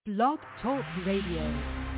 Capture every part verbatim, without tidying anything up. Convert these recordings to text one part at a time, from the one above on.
Blog Talk Radio.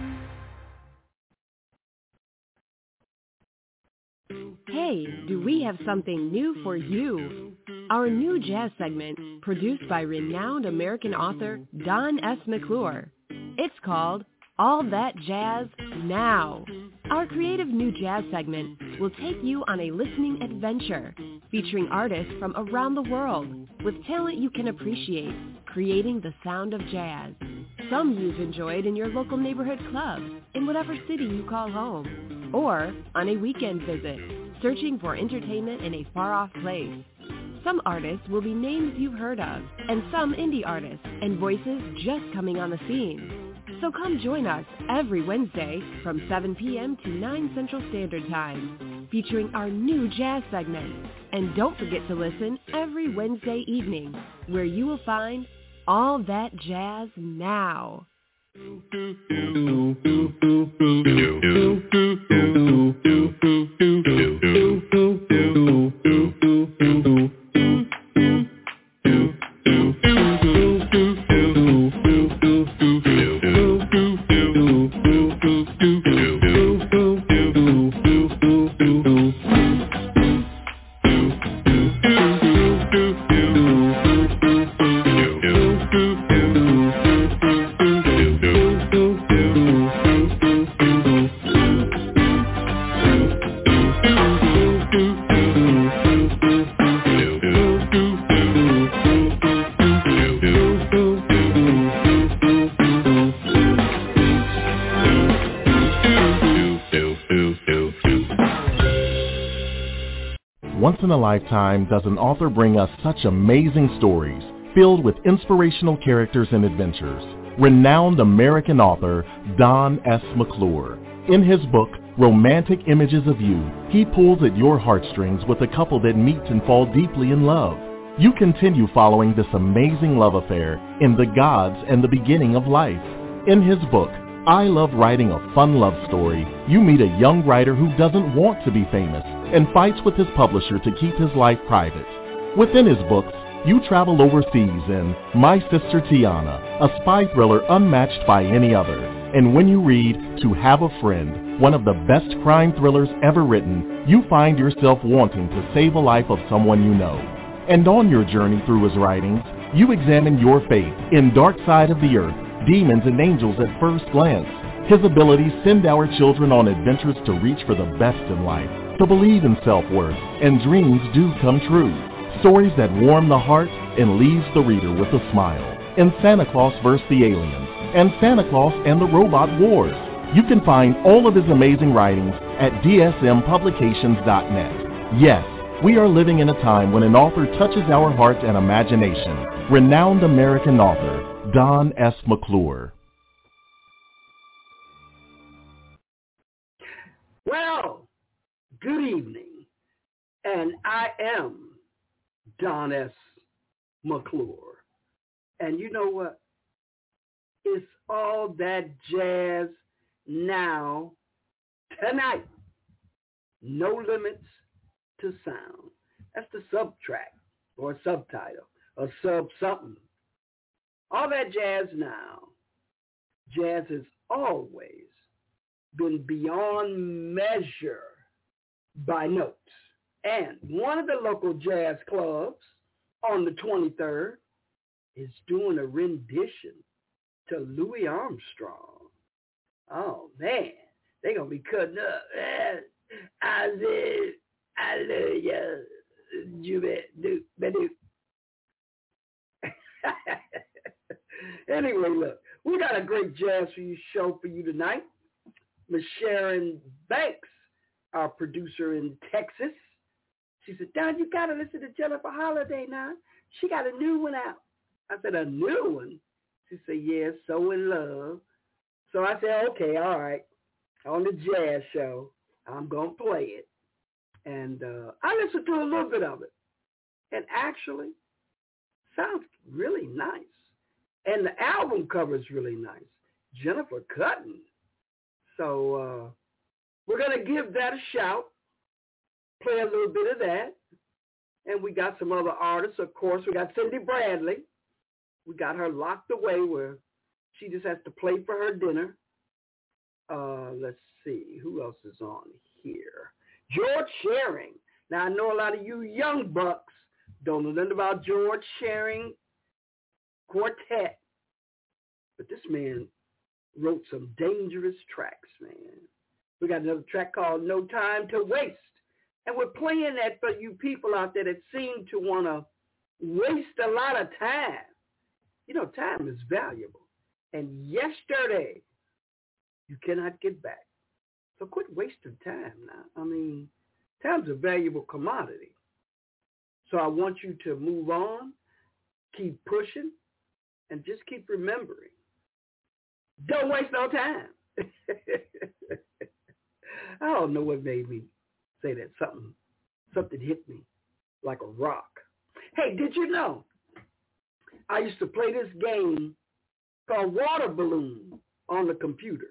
Hey, do we have something new for you? Our new jazz segment, produced by renowned American author Don S. McClure. It's called All That Jazz Now. Our creative new jazz segment will take you on a listening adventure, featuring artists from around the world with talent you can appreciate, creating the sound of jazz. Some you've enjoyed in your local neighborhood club, in whatever city you call home, or on a weekend visit, searching for entertainment in a far-off place. Some artists will be names you've heard of, and some indie artists and voices just coming on the scene. So come join us every Wednesday from seven p.m. to nine Central Standard Time, featuring our new jazz segment. And don't forget to listen every Wednesday evening, where you will find All That Jazz Now. Once in a lifetime does an author bring us such amazing stories filled with inspirational characters and adventures. Renowned American author Don S. McClure. In his book, Romantic Images of You, he pulls at your heartstrings with a couple that meet and fall deeply in love. You continue following this amazing love affair in The Gods and the Beginning of Life. In his book, I Love Writing a Fun Love Story, you meet a young writer who doesn't want to be famous and fights with his publisher to keep his life private. Within his books, you travel overseas in My Sister Tiana, a spy thriller unmatched by any other. And when you read To Have a Friend, one of the best crime thrillers ever written, you find yourself wanting to save a life of someone you know. And on your journey through his writings, you examine your faith in Dark Side of the Earth, Demons and Angels at First Glance. His abilities send our children on adventures to reach for the best in life, to believe in self-worth, and dreams do come true. Stories that warm the heart and leaves the reader with a smile. In Santa Claus versus the Aliens and Santa Claus and the Robot Wars. You can find all of his amazing writings at D S M publications dot net. Yes, we are living in a time when an author touches our heart and imagination. Renowned American author Don S. McClure. Well, good evening, and I am Don S. McClure. And you know what? It's all that jazz now, tonight. No limits to sound. That's the subtrack or subtitle or sub something. All that jazz now. Jazz has always been beyond measure by notes. And one of the local jazz clubs on the twenty-third is doing a rendition to Louis Armstrong. Oh, man, they're going to be cutting up. I said, I love you. You do, do. Anyway, look, we got a great jazz for you show for you tonight. Miss Sharon Banks, our producer in Texas, she said, Don, you got to listen to Jennifer Holliday now. She got a new one out. I said, a new one? She said, yeah, So in Love. So I said, okay, all right. On the jazz show, I'm going to play it. And uh, I listened to a little bit of it. And actually, sounds really nice. And the album cover is really nice. Jennifer Cutting. So uh, we're going to give that a shout, play a little bit of that. And we got some other artists, of course. We got Cindy Bradley. We got her locked away where She just has to play for her dinner. Uh, let's see. Who else is on here? George Shearing. Now, I know a lot of you young bucks don't know nothing about George Shearing Quartet. But this man wrote some dangerous tracks, man. We got another track called No Time to Waste. And we're playing that for you people out there that seem to want to waste a lot of time. You know, time is valuable. And yesterday, you cannot get back. So quit wasting time now. I mean, time's a valuable commodity. So I want you to move on, keep pushing, and just keep remembering. Don't waste no time. I don't know what made me say that. Something, something hit me like a rock. Hey, did you know I used to play this game called Water Balloon on the computer?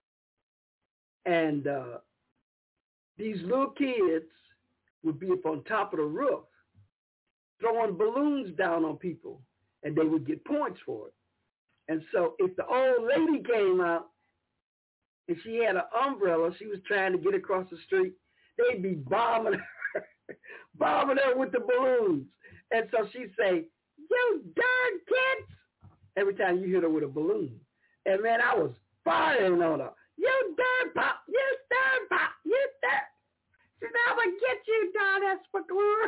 And uh, these little kids would be up on top of the roof throwing balloons down on people, and they would get points for it. And so if the old lady came out and she had an umbrella, she was trying to get across the street, they'd be bombing her, bombing her with the balloons. And so she'd say, "You darn kids," every time you hit her with a balloon. And man, I was firing on her. "You darn pop, you darn pop, you darn." She said, "I'm going to get you, Don S. McClure."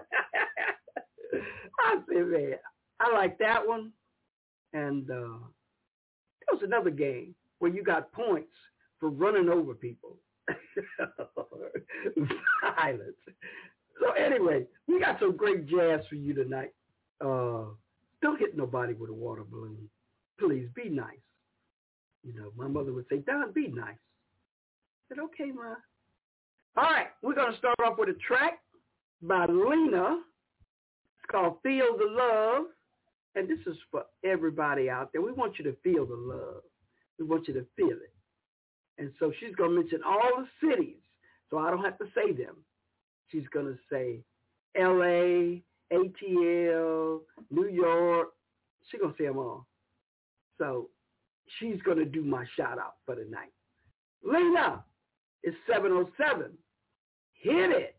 I said, man, I like that one. And uh, there was another game where you got points for running over people. Violence. So anyway, we got some great jazz for you tonight. Uh, don't hit nobody with a water balloon. Please, be nice. You know, my mother would say, "Don, be nice." I said, "Okay, Ma." All right, we're going to start off with a track by Lena. It's called Feel the Love. And this is for everybody out there. We want you to feel the love. We want you to feel it. And so she's going to mention all the cities, so I don't have to say them. She's going to say L A, A T L, New York. She's going to say them all. So she's going to do my shout-out for the night. Lena, it's seven oh seven. Hit it.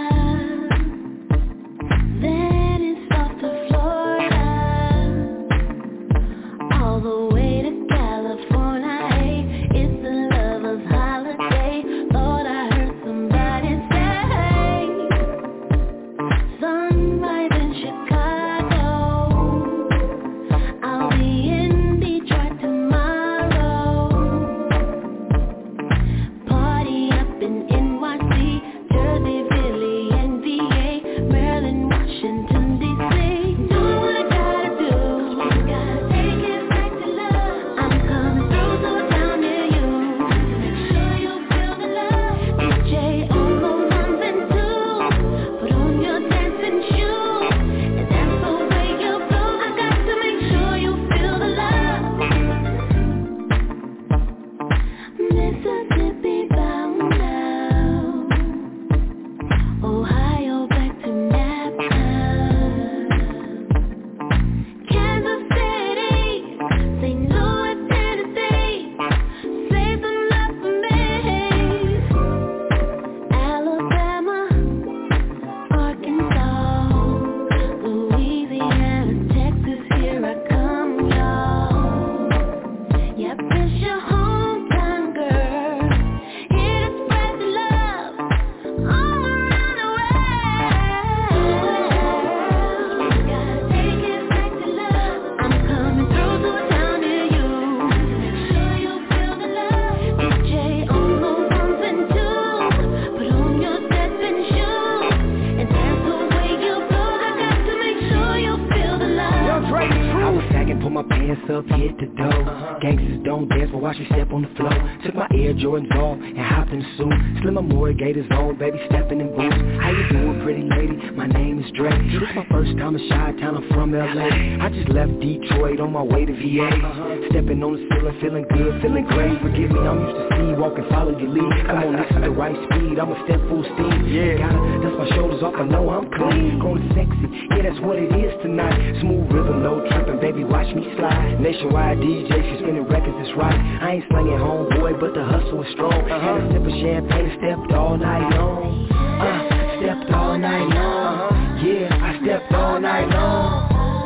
Then it's off to Florida. hands up, hit the dough. Uh-huh. Gangsters don't dance, but watch me step on the floor. Took my Air Jordans off and hopped in the suit. Slim Amore Gators on, baby stepping in boots. How you doing, pretty lady? My name is Dre. This my first time in Chi-Town, I'm from L A. I just left Detroit on my way to V A. Uh-huh. Stepping on the ceiling, feeling good, feeling great. Forgive me, I'm used to see, walk and follow your lead. Come on, this is the right speed, I'ma step full steam. Yeah, gotta dust my shoulders off, I know I'm clean. Growing sexy, yeah, that's what it is tonight. Smooth rhythm, no tripping, baby, watch me slide. Nationwide D J, she spinning records, it's right. I ain't slanging homeboy, but the hustle is strong. Uh-huh. Had a sip of champagne and stepped all night long. Uh, stepped all night long. Uh-huh. Yeah, I stepped all night long.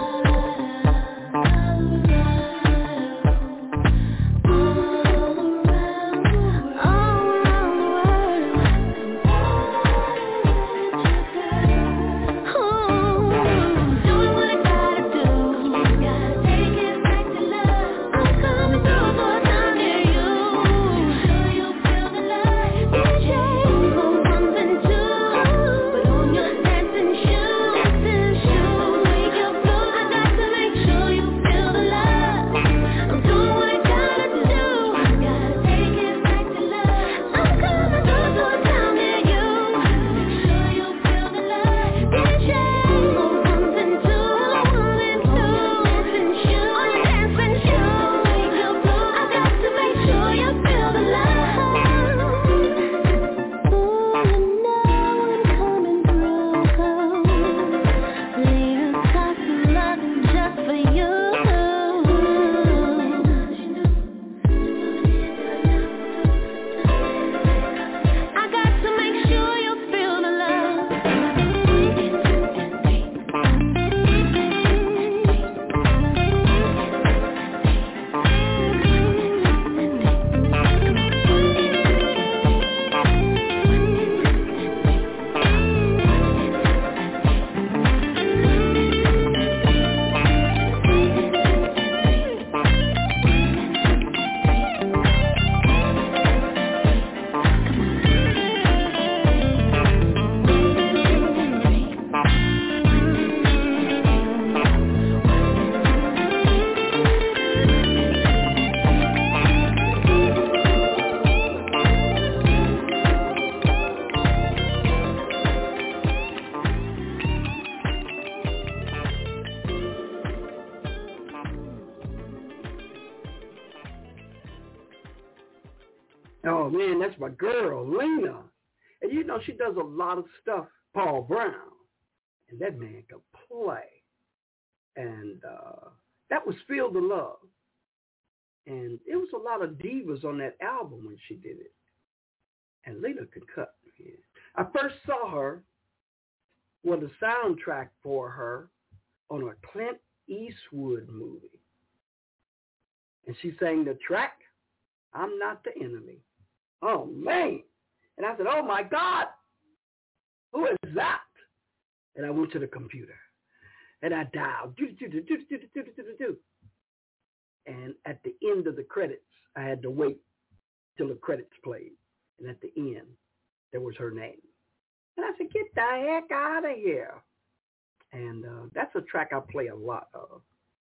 Oh, man, that's my girl, Lena. And you know, she does a lot of stuff, Paul Brown. And that man can play. And uh, that was Feel the Love. And it was a lot of divas on that album when she did it. And Lena could cut. Yeah. I first saw her with a soundtrack for her on a Clint Eastwood movie. And she sang the track, I'm Not the Enemy. Oh, man. And I said, oh, my God, who is that? And I went to the computer, and I dialed, do, do, do, do, do, do, do, do, do, do. And at the end of the credits, I had to wait till the credits played. And at the end, there was her name. And I said, get the heck out of here. And uh, that's a track I play a lot of.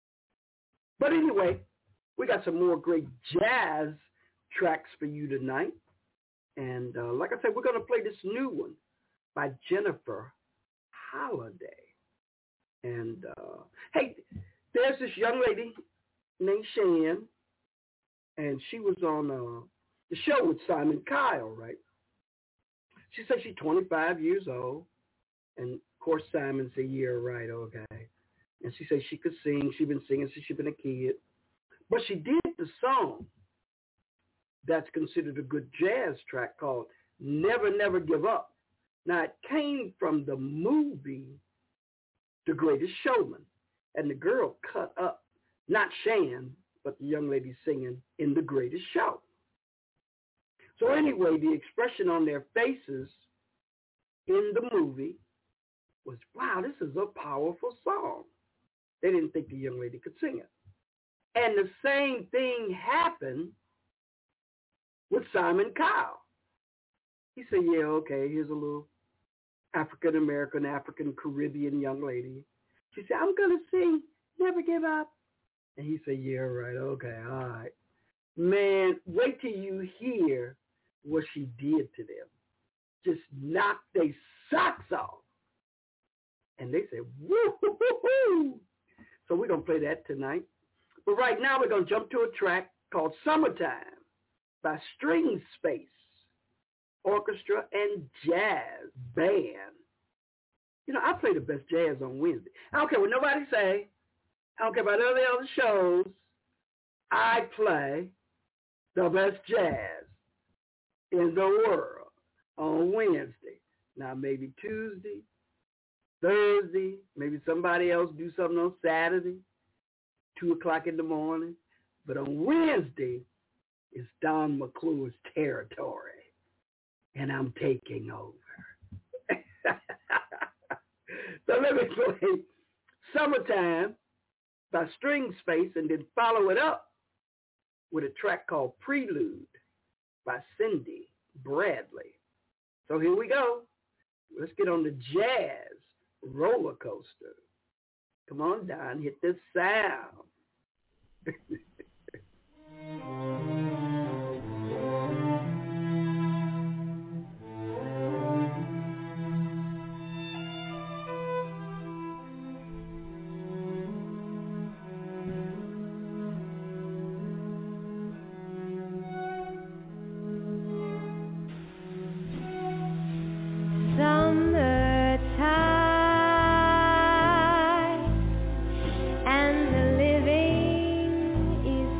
But anyway, we got some more great jazz tracks for you tonight. And uh, like I said, we're going to play this new one by Jennifer Holliday. And, uh, hey, there's this young lady named Shan, and she was on uh, the show with Simon Cowell, right? She said she's twenty-five years old, and, of course, Simon's a year, right, okay. And she said she could sing. She's been singing since she's been a kid. But she did the song that's considered a good jazz track called Never, Never Give Up. Now, it came from the movie The Greatest Showman, and the girl cut up, not Shan, but the young lady singing in The Greatest Show. So anyway, the expression on their faces in the movie was, wow, this is a powerful song. They didn't think the young lady could sing it. And the same thing happened with Simon Cowell. He said, yeah, okay, here's a little African-American, African-Caribbean young lady. She said, I'm going to sing Never Give Up. And he said, yeah, right, okay, all right. Man, wait till you hear what she did to them. Just knocked their socks off. And they said, woo-hoo-hoo-hoo. So we're going to play that tonight. But right now we're going to jump to a track called Summertime by String Space Orchestra and Jazz Band. You know, I play the best jazz on Wednesday. I don't care what nobody say. I don't care about any other shows. I play the best jazz in the world on Wednesday. Now maybe Tuesday, Thursday, maybe somebody else do something on Saturday, two o'clock in the morning. But on Wednesday, it's Don McClure's territory, and I'm taking over. So let me play Summertime by String Space and then follow it up with a track called Prelude by Cindy Bradley. So here we go. Let's get on the jazz roller coaster. Come on, Don, hit this sound. Summertime and the living is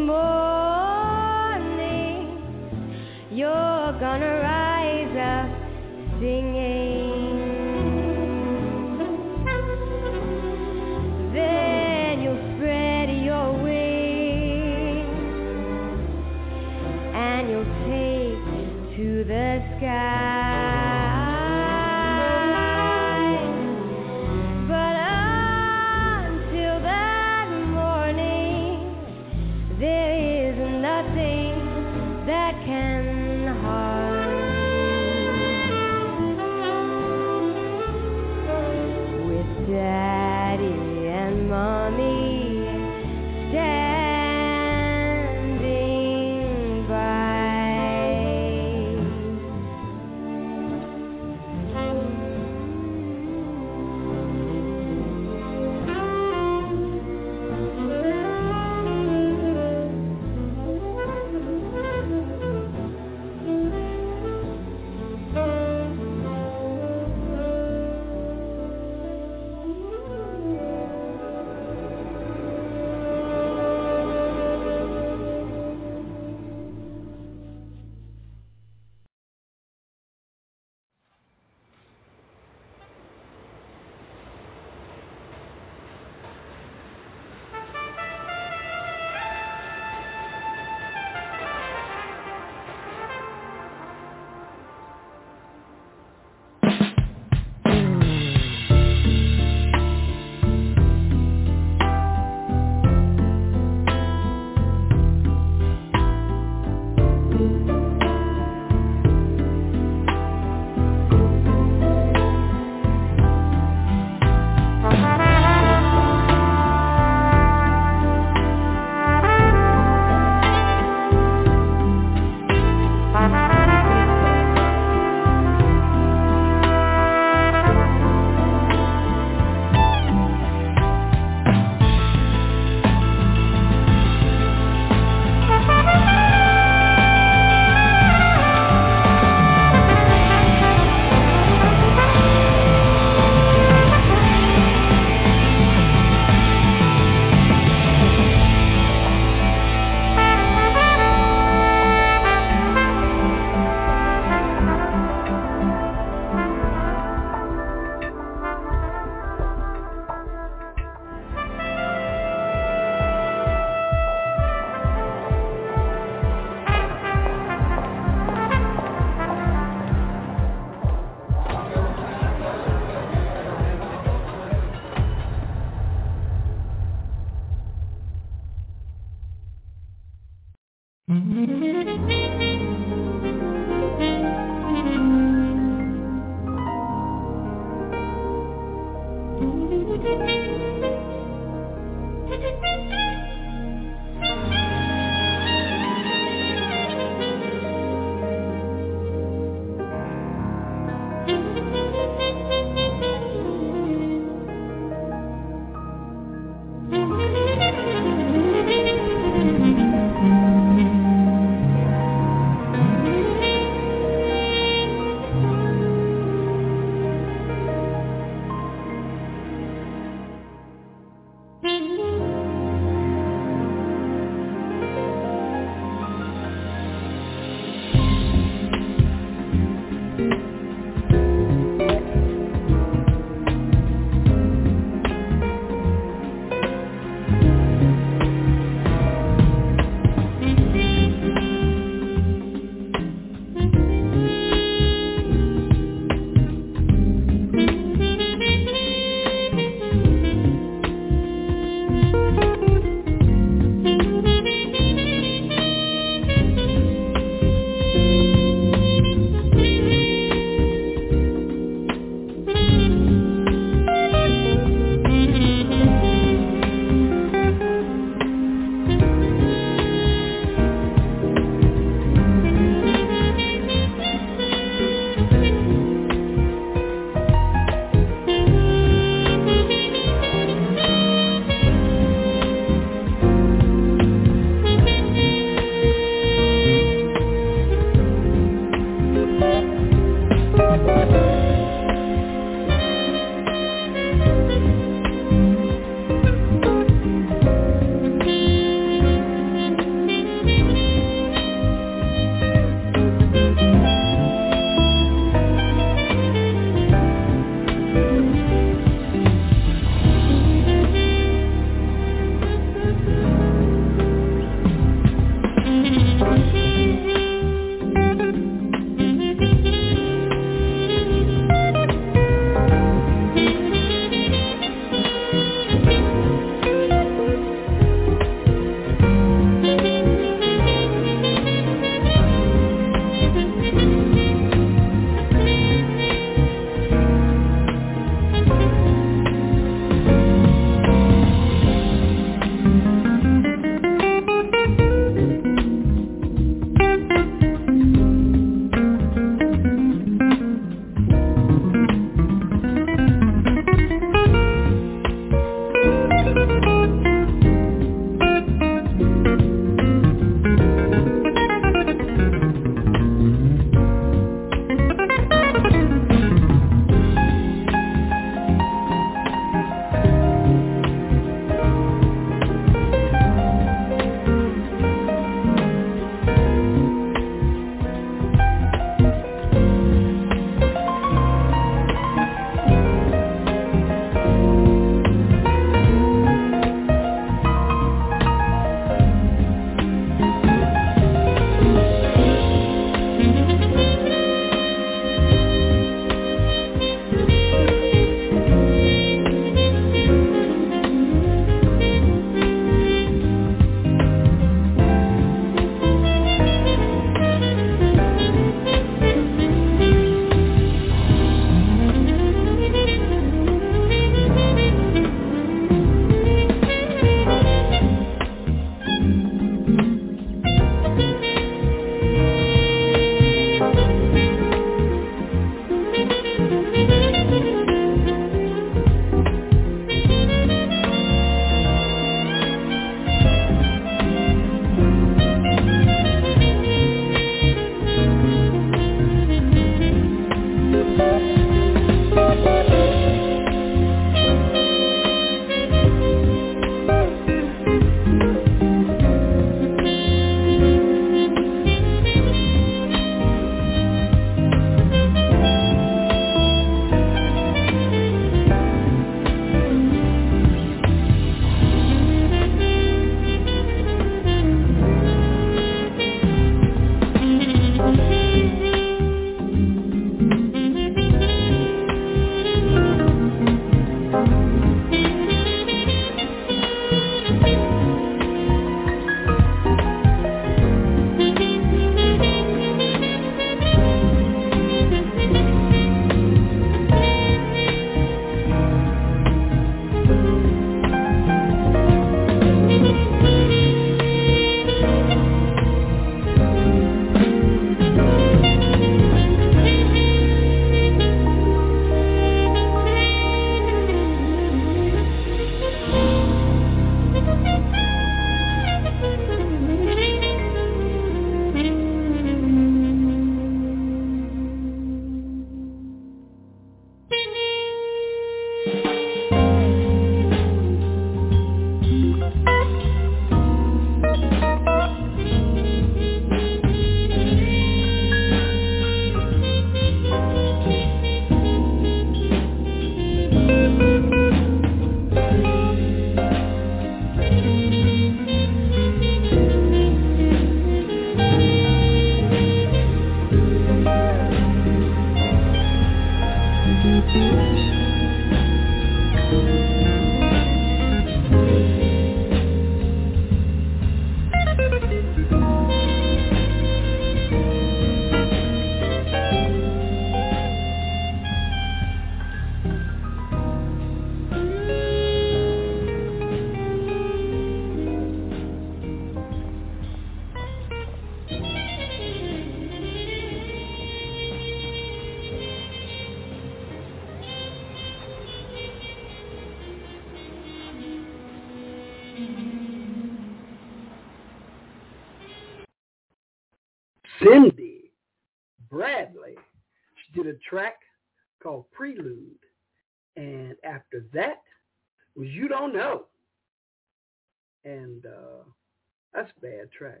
Cindy Bradley. She did a track called Prelude. And after that was You Don't Know. And uh, that's a bad track.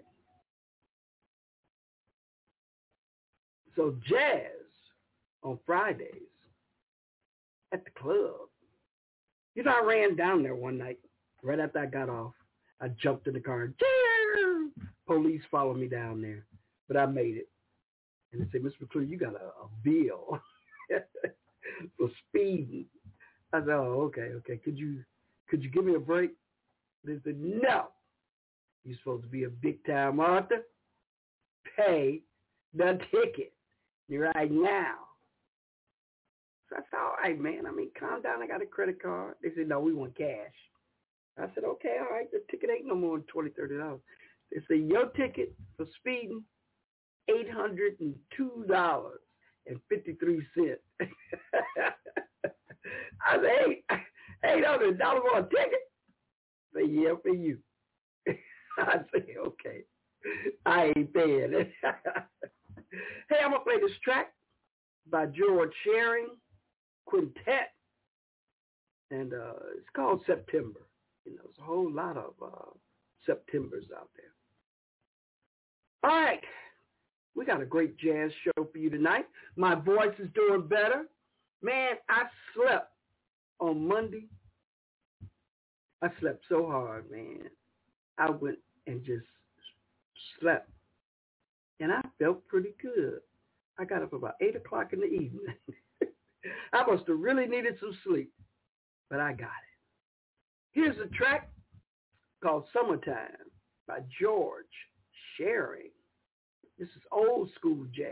So jazz on Fridays at the club. You know, I ran down there one night right after I got off. I jumped in the car. And police followed me down there. But I made it. And they said, Mister McClure, you got a, a bill for speeding. I said, oh, okay, okay. Could you could you give me a break? They said, no. You're supposed to be a big-time author. Pay the ticket right now. So I said, all right, man. I mean, calm down. I got a credit card. They said, no, we want cash. I said, okay, all right. The ticket ain't no more than twenty dollars, thirty dollars. They said, your ticket for speeding, eight hundred two dollars and fifty-three cents. I said, hey, eight hundred dollars for a ticket? I said, yeah, for you. I said, okay. I ain't paying it. Hey, I'm going to play this track by George Shearing Quintet. And uh, it's called September. You know, there's a whole lot of uh, Septembers out there. All right. We got a great jazz show for you tonight. My voice is doing better. Man, I slept on Monday. I slept so hard, man. I went and just slept. And I felt pretty good. I got up about eight o'clock in the evening. I must have really needed some sleep. But I got it. Here's a track called Summertime by George Shearing. This is old school jazz.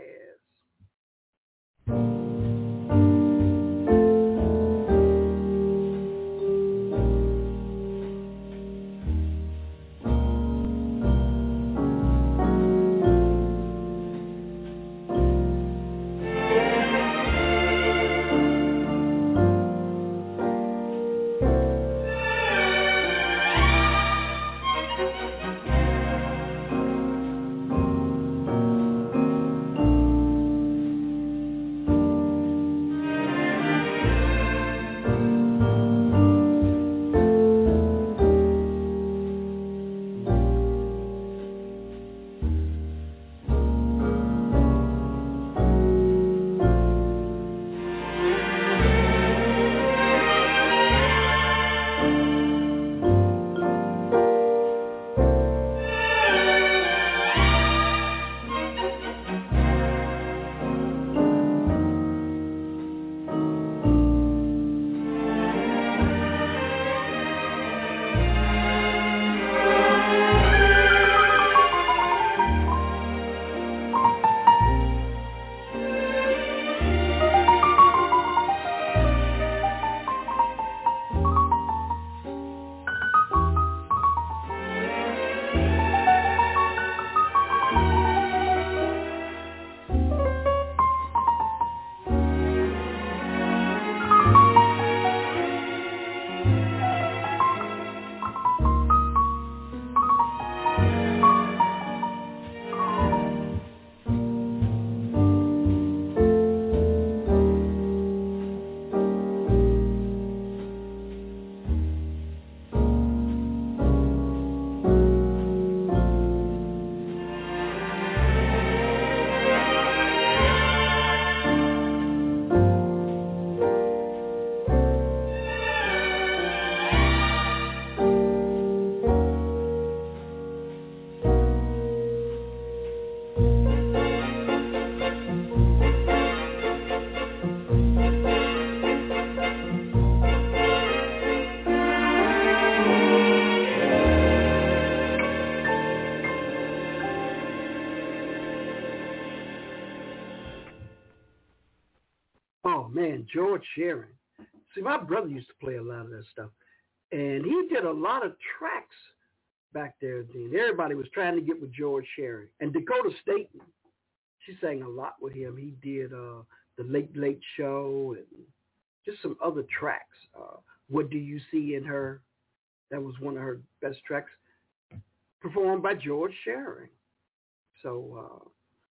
George Shearing. See, my brother used to play a lot of that stuff. And he did a lot of tracks back there then. Everybody was trying to get with George Shearing. And Dakota Staten, she sang a lot with him. He did uh, The Late Late Show and just some other tracks. Uh, What Do You See in Her? That was one of her best tracks, performed by George Shearing. So uh,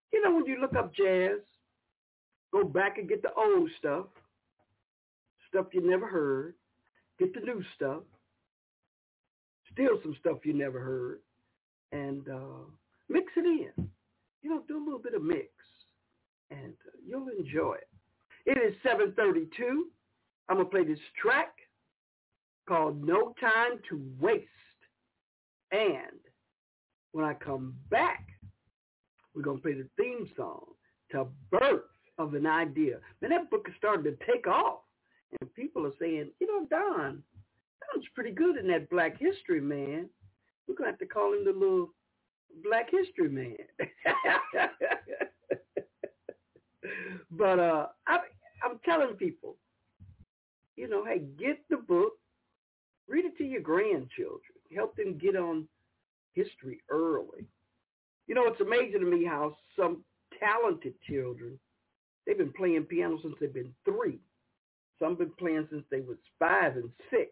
You know, when you look up jazz, go back and get the old stuff, stuff you never heard, get the new stuff, steal some stuff you never heard, and uh, mix it in. You know, do a little bit of mix, and uh, you'll enjoy it. It is seven thirty-two. I'm going to play this track called No Time to Waste. And when I come back, we're going to play the theme song to Birth of an Idea. Man, that book is starting to take off. And people are saying, you know, Don, Don's pretty good in that Black History, man. We're going to have to call him the little Black History man. But uh, I, I'm telling people, you know, hey, get the book, read it to your grandchildren, help them get on history early. You know, it's amazing to me how some talented children, they've been playing piano since they've been three. Some have been playing since they was five and six.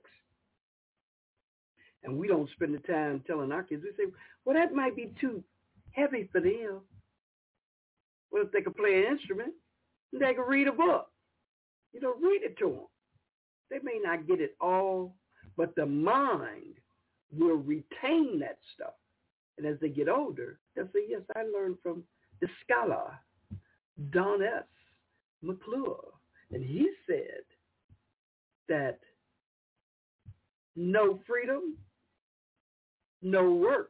And we don't spend the time telling our kids. We say, well, that might be too heavy for them. Well, if they could play an instrument, they could read a book. You know, read it to them. They may not get it all, but the mind will retain that stuff. And as they get older, they'll say, yes, I learned from the scholar, Don S. McClure. And he said that no freedom, no work.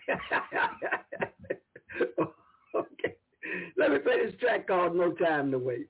Okay. Let me play this track called No Time to Waste.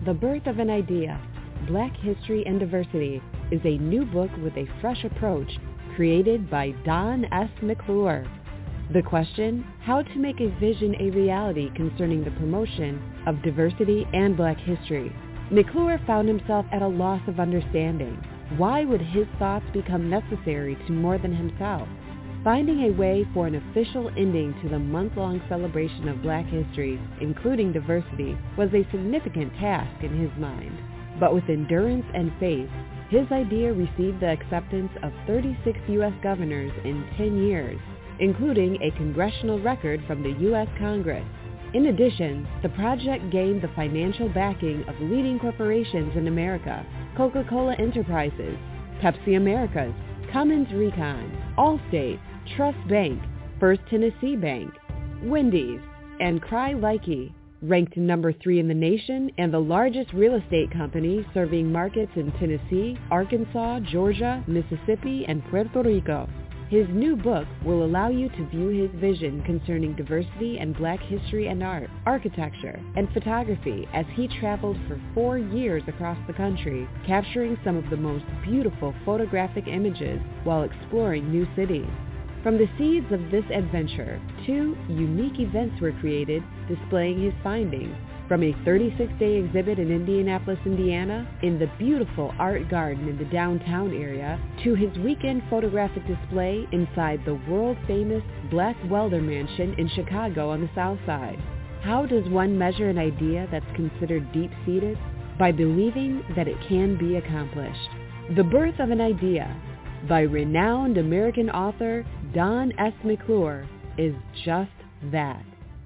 The Birth of an Idea, Black History and Diversity is a new book with a fresh approach created by Don S. McClure. The question, how to make a vision a reality concerning the promotion of diversity and Black history. McClure found himself at a loss of understanding. Why would his thoughts become necessary to more than himself? Finding a way for an official ending to the month-long celebration of Black history, including diversity, was a significant task in his mind. But with endurance and faith, his idea received the acceptance of thirty-six U S governors in ten years, including a congressional record from the U S Congress. In addition, the project gained the financial backing of leading corporations in America: Coca-Cola Enterprises, Pepsi Americas, Cummins Recon, Allstate, Trust Bank, First Tennessee Bank, Wendy's, and Cry-Likey. Ranked number three in the nation and the largest real estate company serving markets in Tennessee, Arkansas, Georgia, Mississippi, and Puerto Rico. His new book will allow you to view his vision concerning diversity and Black history and art, architecture, and photography as he traveled for four years across the country, capturing some of the most beautiful photographic images while exploring new cities. From the seeds of this adventure, two unique events were created displaying his findings, from a thirty-six day exhibit in Indianapolis, Indiana, in the beautiful art garden in the downtown area, to his weekend photographic display inside the world-famous Black Welder Mansion in Chicago on the South Side. How does one measure an idea that's considered deep-seated? By believing that it can be accomplished. The Birth of an Idea, by renowned American author Don S. McClure, is just that.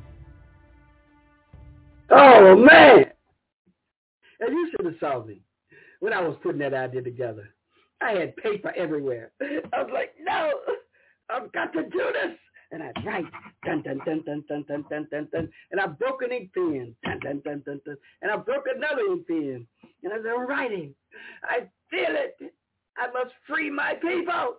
Oh, man! And you should have saw me when I was putting that idea together. I had paper everywhere. I was like, no, I've got to do this. And I'd write, dun, dun, dun, dun, dun, dun, dun, dun, dun. And I broke an ink pen, dun, dun, dun, dun, dun. And I broke another ink pen. And as I'm writing, I feel it. I must free my people.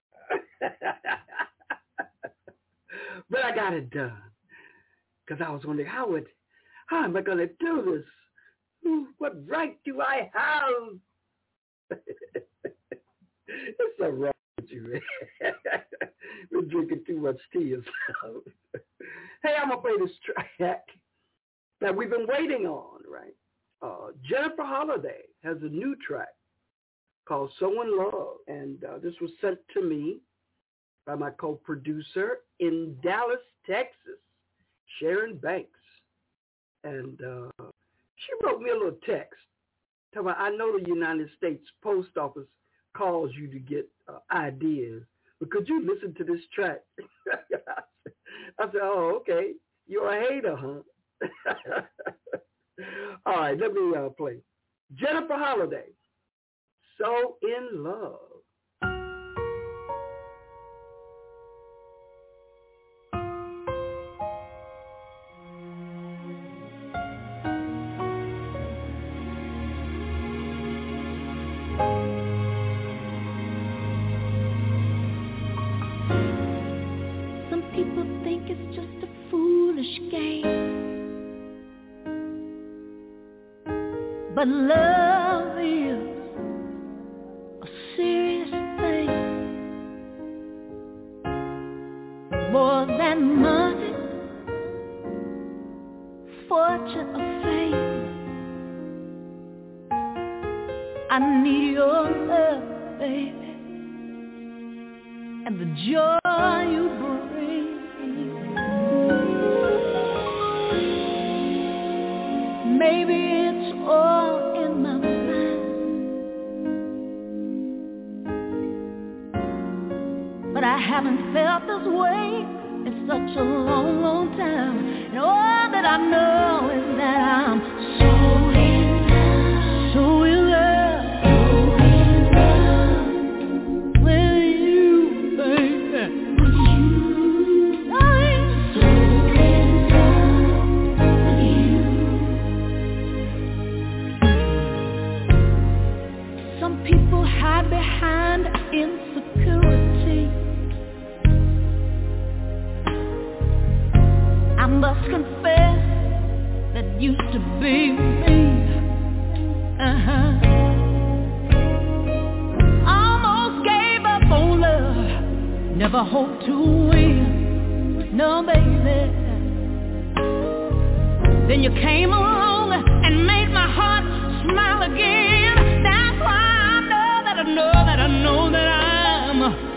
But I got it done. Because I was wondering, how would, how am I going to do this? What right do I have? It's so wrong with you, man. We're drinking too much tea or something. Hey, I'm going to play this track that we've been waiting on, right? Uh, Jennifer Holliday has a new track called So In Love, and uh, this was sent to me by my co-producer in Dallas, Texas, Sharon Banks. And uh, she wrote me a little text. Tell me, I know the United States Post Office calls you to get uh, ideas, but could you listen to this track? I said, oh, okay. You're a hater, huh? All right, let me uh, play. Jennifer Holliday, So In Love. Some people think it's just a foolish game, but love is a serious thing, more than money, fortune, or fame. I need your love, baby, and the joy you bring. Maybe it's all in my mind, but I haven't felt this way in such a long, long time. And all that I know is that I'm so in love, so in love, so in love with you, baby, with you. I'm so in love with you. Some people hide behind insecurity. I must confess that used to be me. Uh-huh. Almost gave up on love, never hoped to win, no baby. Then you came along and made my heart smile again. That's why I know that I know that I know that I'm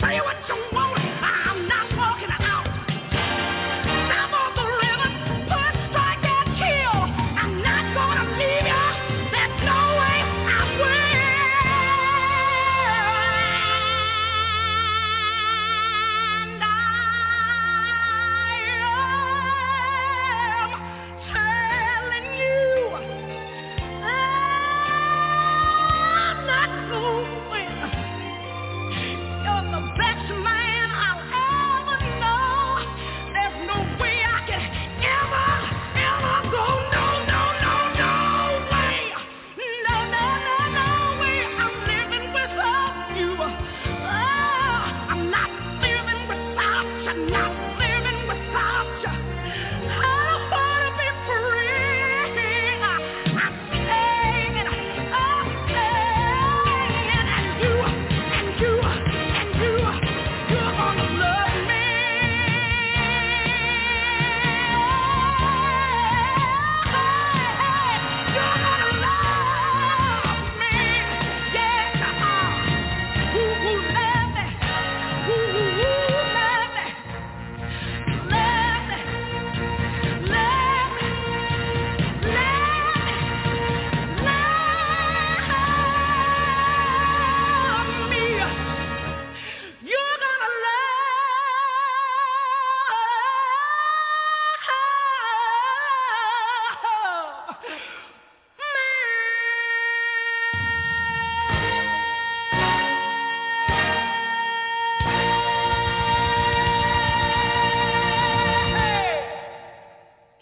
Put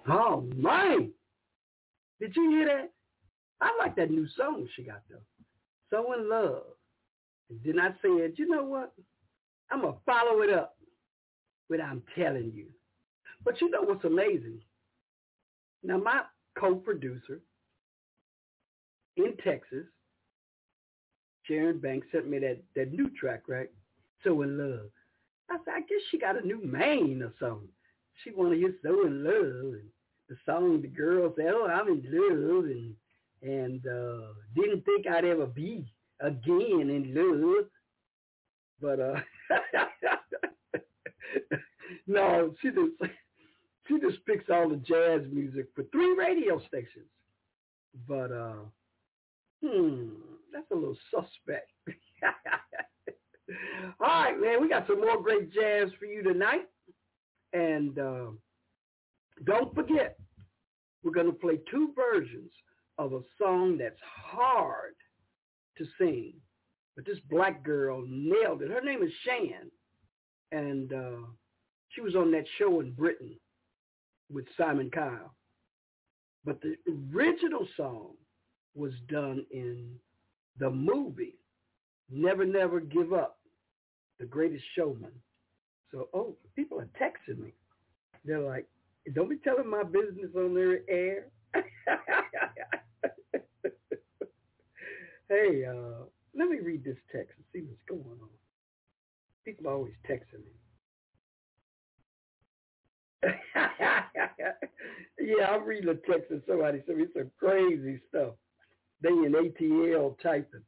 Oh, man. Did you hear that? I like that new song she got, though. So in Love. And then I said, you know what? I'm going to follow it up with I'm Telling You. But you know what's amazing? Now, my co-producer in Texas, Sharon Banks, sent me that, that new track, right? So in Love. I said, I guess she got a new man or something. She want to hear So in Love. And the song, the girl said, oh, I'm in love. And, and uh, didn't think I'd ever be again in love. But, uh, no, she just, she just picks all the jazz music for three radio stations. But, uh, hmm, that's a little suspect. All right, man, we got some more great jazz for you tonight. And uh, don't forget, we're going to play two versions of a song that's hard to sing. But this black girl nailed it. Her name is Shan. And uh, she was on that show in Britain with Simon Cowell. But the original song was done in the movie Never Never Give Up, The Greatest Showman. So, oh, people are texting me. They're like, don't be telling my business on their air. Hey, uh, let me read this text and see what's going on. People are always texting me. Yeah, I'm reading a text and somebody sent me some crazy stuff. They in A T L typing.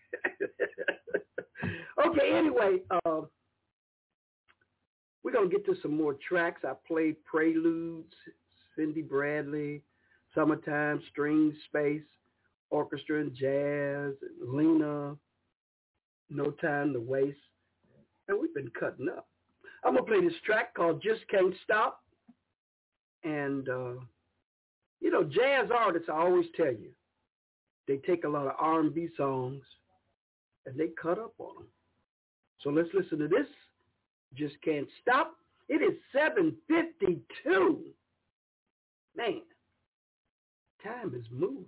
Okay, anyway, uh, we're going to get to some more tracks. I played Preludes, Cindy Bradley, Summertime, String Space, Orchestra and Jazz, Lena, No Time to Waste. And we've been cutting up. I'm going to play this track called Just Can't Stop. And, uh, you know, jazz artists, I always tell you, they take a lot of R and B songs and they cut up on them. So let's listen to this. Just Can't Stop. It is seven fifty-two. Man, time is moving.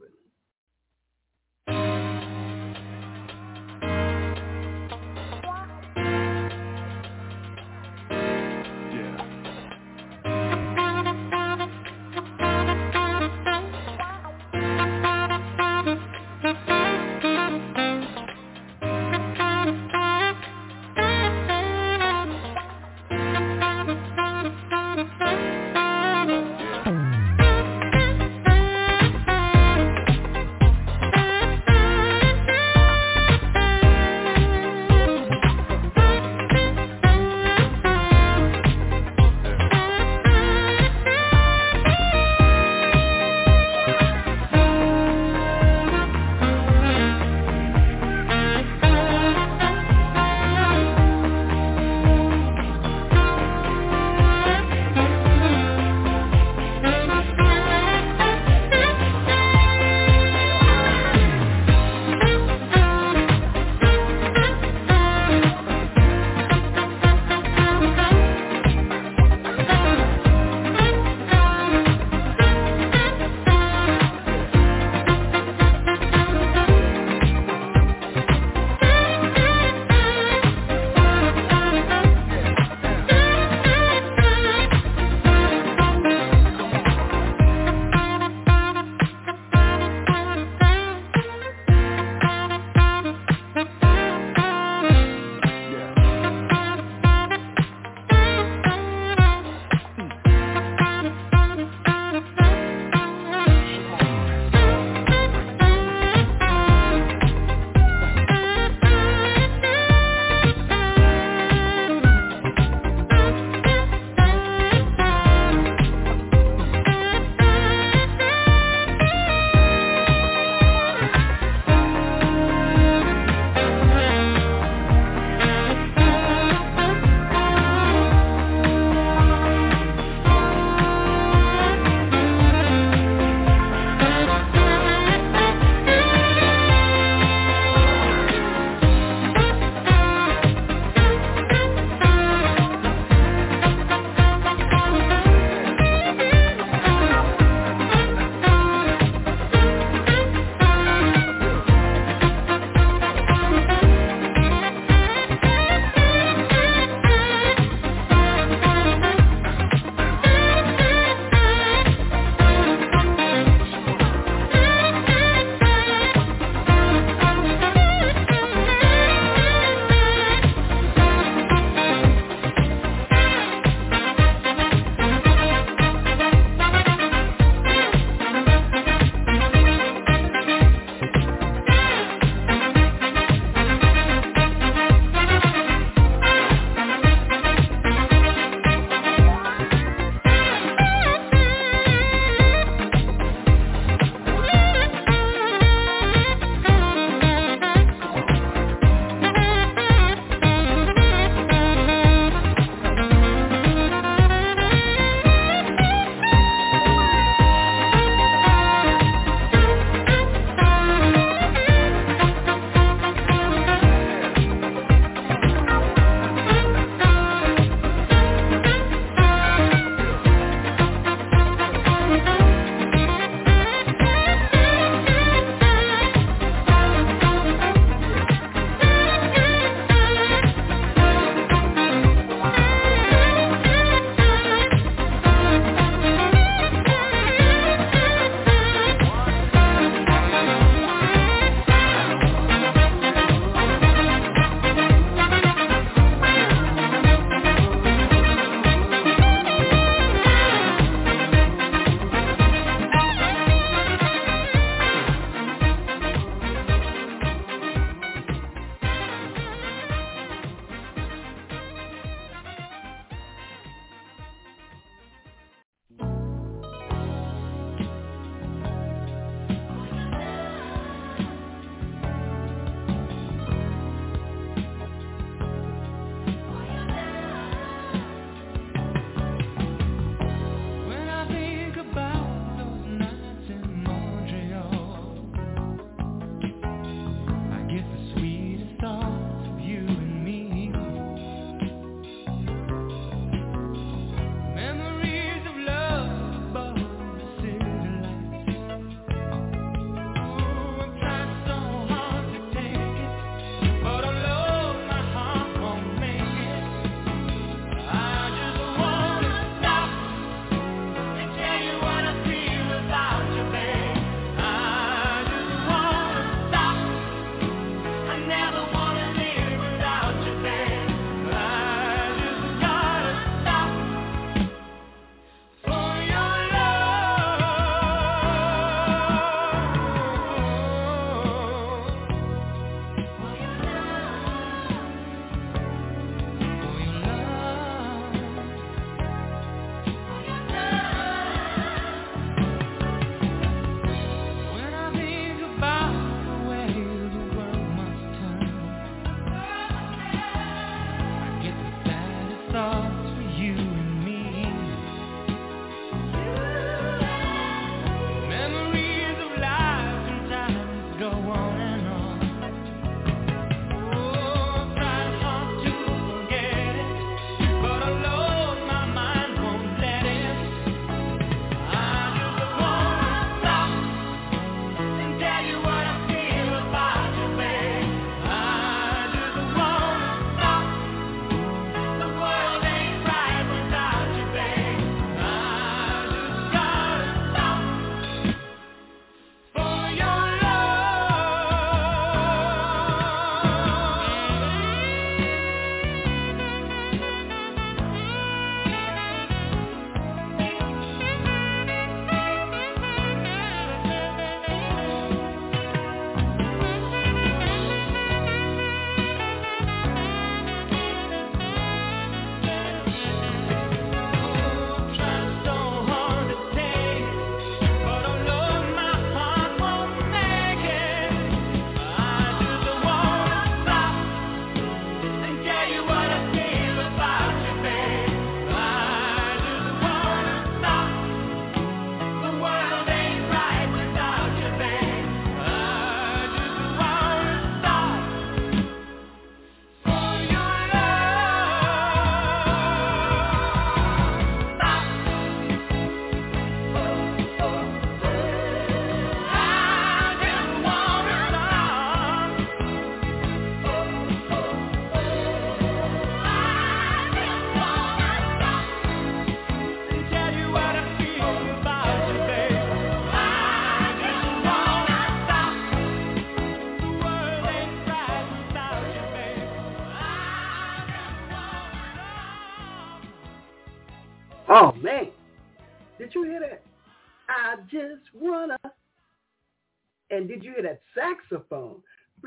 I just wanna. And did you hear that saxophone?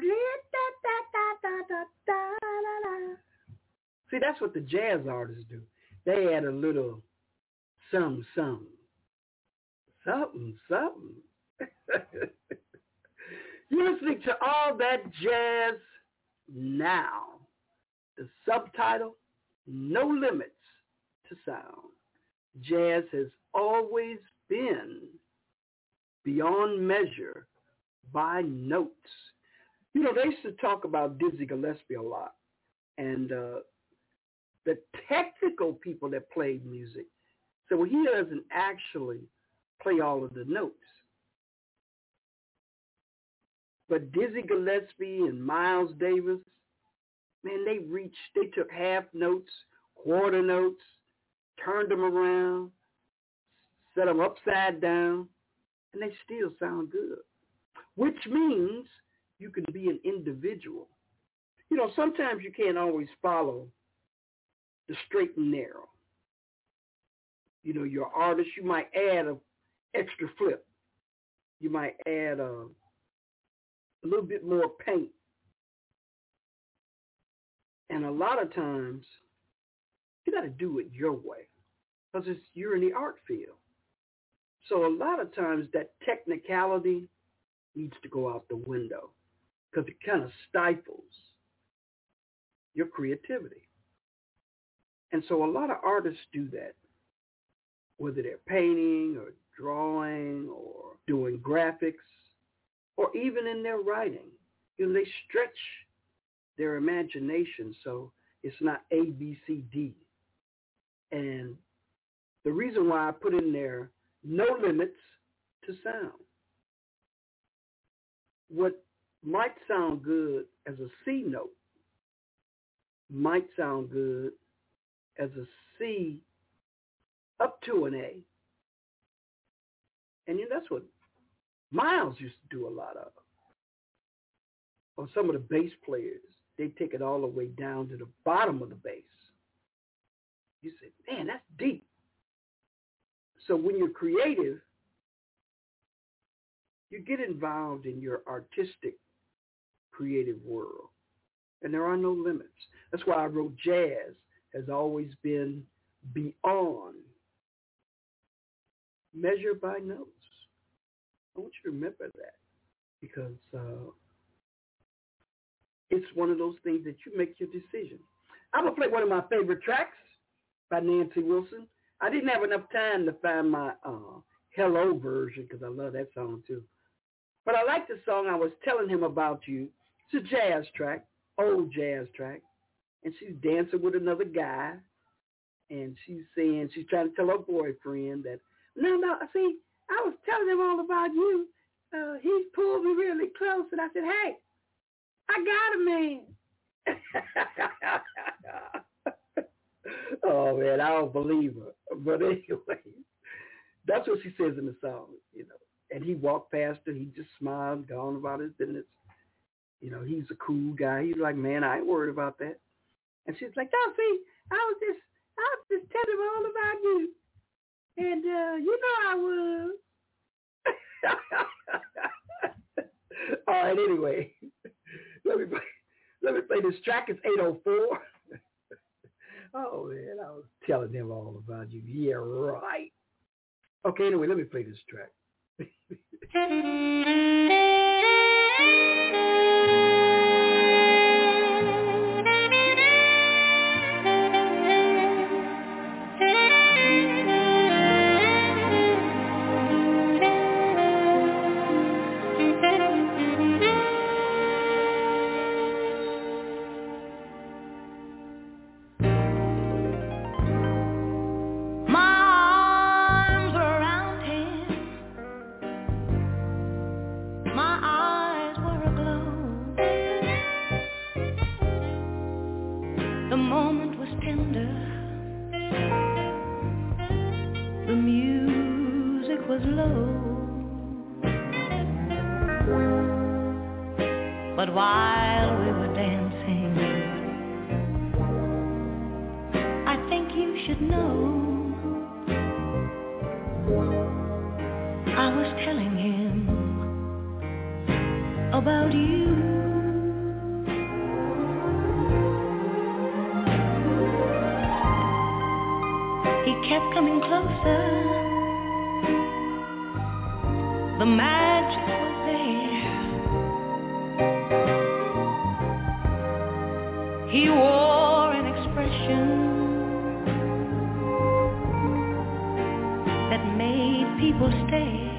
See, that's what the jazz artists do. They add a little something, something, something, something. You're listening to All That Jazz Now. The subtitle, No Limits to Sound. Jazz has always been beyond measure by notes. You know, they used to talk about Dizzy Gillespie a lot. And uh, the technical people that played music, so he doesn't actually play all of the notes. But Dizzy Gillespie and Miles Davis, man, they reached, they took half notes, quarter notes, turned them around, set them upside down, and they still sound good, which means you can be an individual. You know, sometimes you can't always follow the straight and narrow. You know, your artist, you might add an extra flip. You might add a, a little bit more paint. And a lot of times, you got to do it your way because it's, you're in the art field. So a lot of times that technicality needs to go out the window because it kind of stifles your creativity. And so a lot of artists do that, whether they're painting or drawing or doing graphics or even in their writing. You know, they stretch their imagination so it's not A, B, C, D. And the reason why I put in there no limits to sound. What might sound good as a C note might sound good as a C up to an A. And you know, that's what Miles used to do a lot of. Or some of the bass players, they take it all the way down to the bottom of the bass. You say, man, that's deep. So when you're creative, you get involved in your artistic, creative world. And there are no limits. That's why I wrote jazz has always been beyond measure by notes. I want you to remember that because uh, it's one of those things that you make your decision. I'm going to play one of my favorite tracks by Nancy Wilson. I didn't have enough time to find my uh, Hello version because I love that song too. But I like the song I was telling him about you. It's a jazz track, old jazz track. And she's dancing with another guy. And she's saying, she's trying to tell her boyfriend that, no, no, see, I was telling him all about you. Uh, he pulled me really close. And I said, hey, I got a man. Oh, man, I don't believe her. But anyway, that's what she says in the song, you know. And he walked past her. He just smiled, gone about his business. You know, he's a cool guy. He's like, man, I ain't worried about that. And she's like, no, see, I was just, I was just telling him all about you. And uh, you know I was. All right, anyway, let me play, let me play this track. It's eight oh four. Oh, man, I was telling them all about you. Yeah, right. Okay, anyway, let me play this track. But while we were dancing, I think you should know I was telling him about you. He kept coming closer. The magic was there. He wore an expression that made people stare.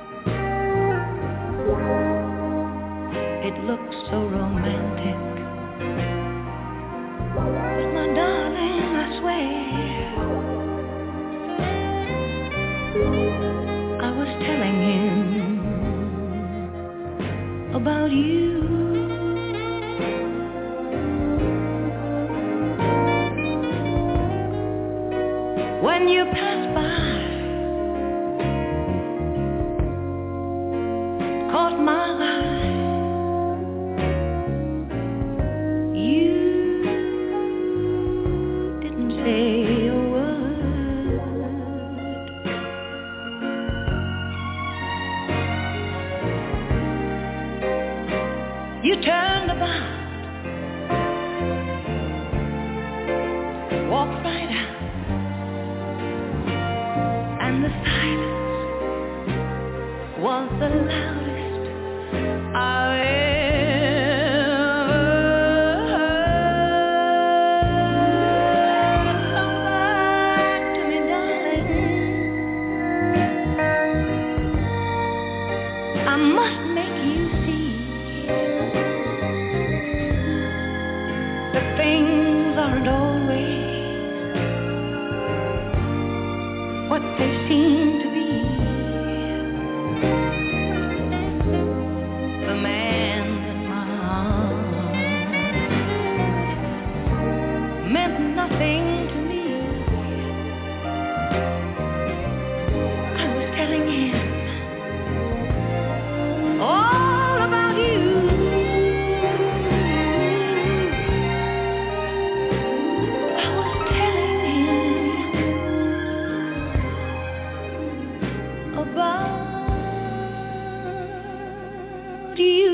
It looked so romantic. But my darling, I swear, I was telling him about you. When you pass by, caught my eye. You didn't say a word. You turned about, walked right out. And the silence was the loudest I've ever heard. Come back to me, darling. I must make you see that things aren't always what they seem to be. The man in my arms meant nothing to me. I was telling him all about you. I was telling him about you.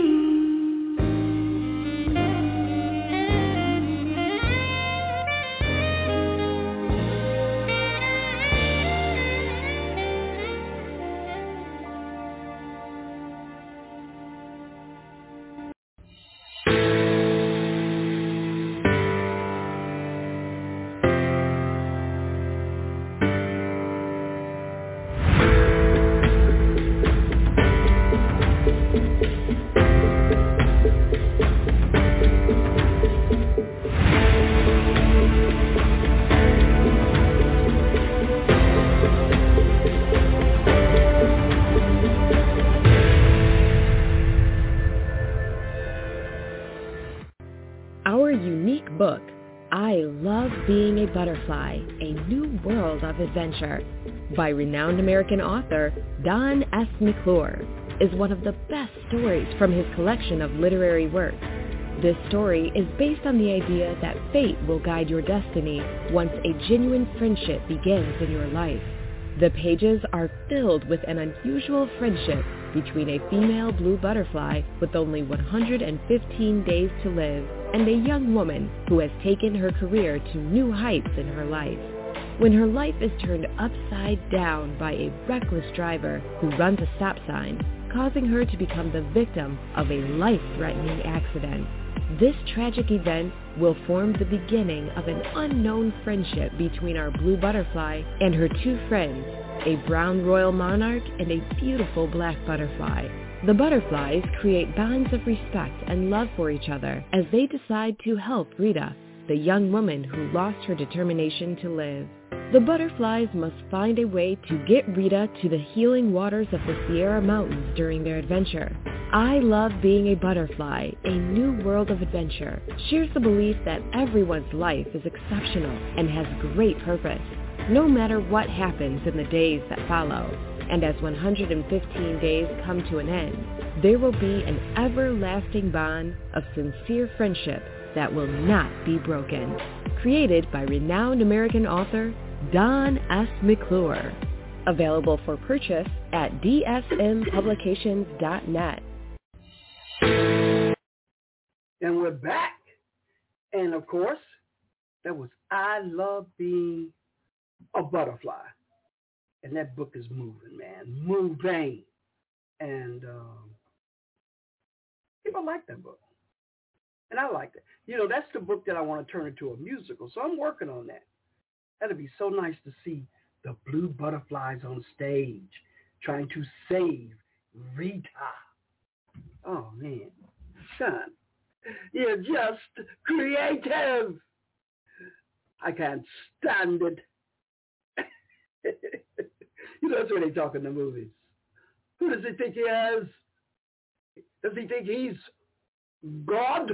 Our unique book, I Love Being a Butterfly, A New World of Adventure, by renowned American author Don S. McClure, is one of the best stories from his collection of literary works. This story is based on the idea that fate will guide your destiny once a genuine friendship begins in your life. The pages are filled with an unusual friendship between a female blue butterfly with only one hundred fifteen days to live and a young woman who has taken her career to new heights in her life. When her life is turned upside down by a reckless driver who runs a stop sign, causing her to become the victim of a life-threatening accident. This tragic event will form the beginning of an unknown friendship between our blue butterfly and her two friends, a brown royal monarch and a beautiful black butterfly. The butterflies create bonds of respect and love for each other as they decide to help Rita, the young woman who lost her determination to live. The butterflies must find a way to get Rita to the healing waters of the Sierra Mountains during their adventure. I Love Being a Butterfly, A New World of Adventure shares the belief that everyone's life is exceptional and has great purpose, no matter what happens in the days that follow. And as one hundred fifteen days come to an end, there will be an everlasting bond of sincere friendship that will not be broken. Created by renowned American author Don S. McClure. Available for purchase at d s m publications dot net. And we're back. And of course, that was I Love Being a Butterfly. And that book is moving, man. Moving. And um, people like that book. And I like it. You know, that's the book that I want to turn into a musical. So I'm working on that. That'd be so nice to see the blue butterflies on stage trying to save Rita. Oh, man. Son, you're just creative. I can't stand it. You know, that's when they talk in the movies. Who does he think he is? Does he think he's God?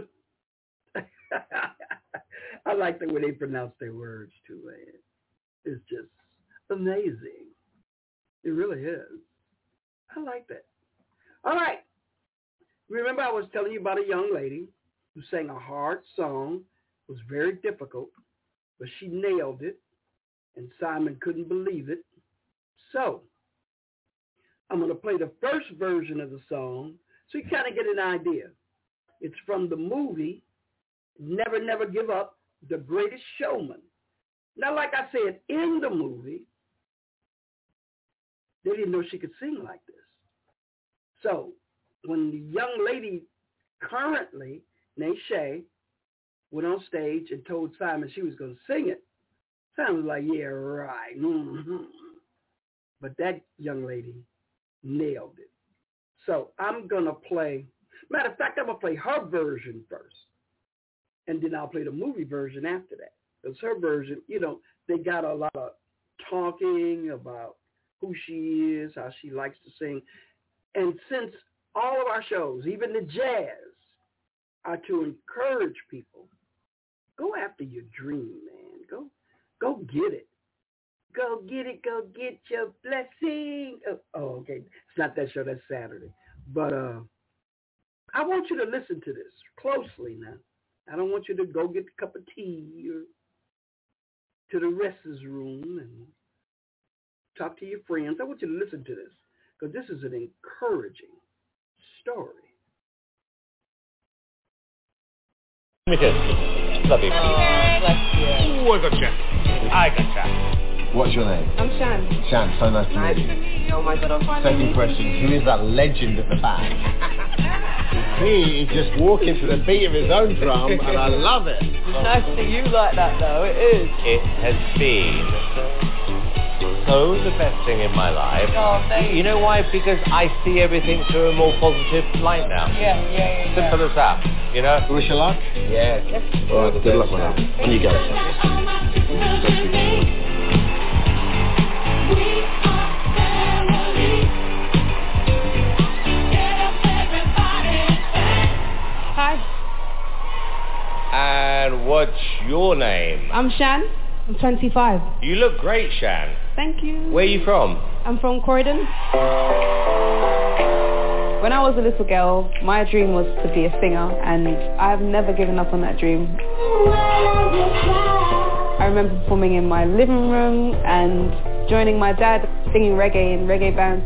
I like the way they pronounce their words, too, man. It's just amazing. It really is. I like that. All right. Remember I was telling you about a young lady who sang a hard song. It was very difficult, but she nailed it, and Simon couldn't believe it. So I'm going to play the first version of the song so you kind of get an idea. It's from the movie Never, Never Give Up, The Greatest Showman. Now, like I said, in the movie, they didn't know she could sing like this. So when the young lady currently, named Shay, went on stage and told Simon she was going to sing it, Simon was like, yeah, right. Mm-hmm. But that young lady nailed it. So I'm going to play, matter of fact, I'm going to play her version first. And then I'll play the movie version after that. Because her version, you know, they got a lot of talking about who she is, how she likes to sing. And since all of our shows, even the jazz, are to encourage people, go after your dream, man. Go, go get it. Go get it. Go get your blessing. Oh, oh, okay. It's not that show. That's Saturday. But uh, I want you to listen to this closely now. I don't want you to go get a cup of tea or to the restless room and talk to your friends. I want you to listen to this because this is an encouraging story. Love you. Oh, bless you. Ooh, I got chat. I got chat. What's your name? I'm Shan. Shan, so nice to nice meet you. Nice to meet you. Oh my God, I'm finally Second question, who is that legend at the back? He is just walking to the beat of his own drum, and I love it. It's nice to you like that, though. It is. It has been so the best thing in my life. Oh, thank you. You know why? Because I see everything through a more positive light now. Yeah, yeah, yeah. Simple yeah. as that. You know? Wish you luck? Yes. yes. All right, good luck with that. When you go. And what's your name? I'm Shan. I'm twenty-five. You look great, Shan. Thank you. Where are you from? I'm from Croydon. When I was a little girl, my dream was to be a singer, and I have never given up on that dream. I remember performing in my living room and joining my dad singing reggae in reggae bands.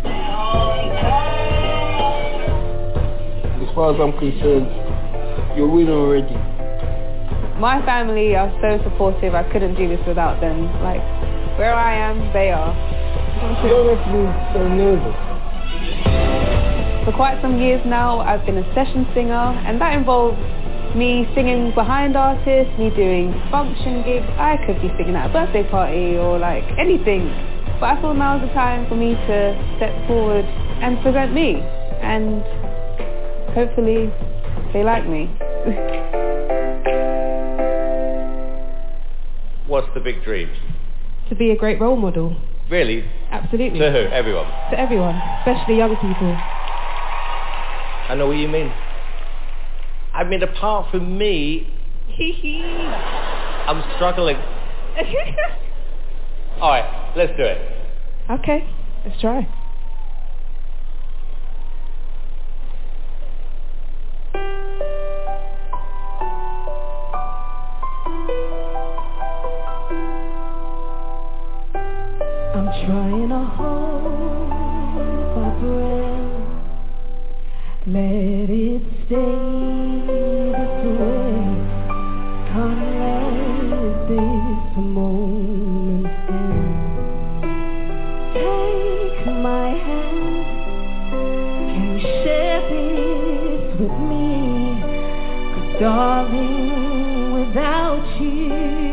As far as I'm concerned, you're winning already. My family are so supportive. I couldn't do this without them. Like, where I am, they are. You don't have to be so nervous. For quite some years now, I've been a session singer, and that involves me singing behind artists, me doing function gigs. I could be singing at a birthday party or like anything. But I thought now is the time for me to step forward and present me. And hopefully they like me. What's the big dream? To be a great role model. Really? Absolutely. To who? Everyone? To everyone, especially young people. I know what you mean. I mean, apart from me, I'm struggling. All right, let's do it. Okay, let's try. I'm trying to hold Let it stay this way. Come let this moment stay. Take my hand. Can you share this with me? 'Cause darling, without you,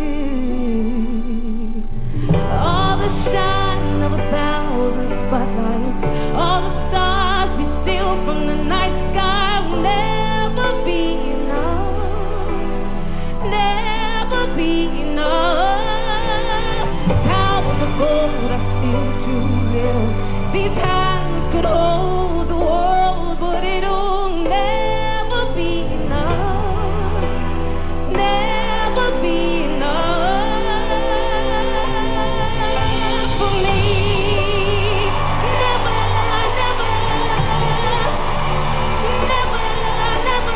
all the shine of a thousand spotlights, all the stars we steal from the night sky will never be enough, never be enough. Powers of gold are still too little. These hands could hold the world, but it'll never be enough, never be enough for me. Never, never, never, never,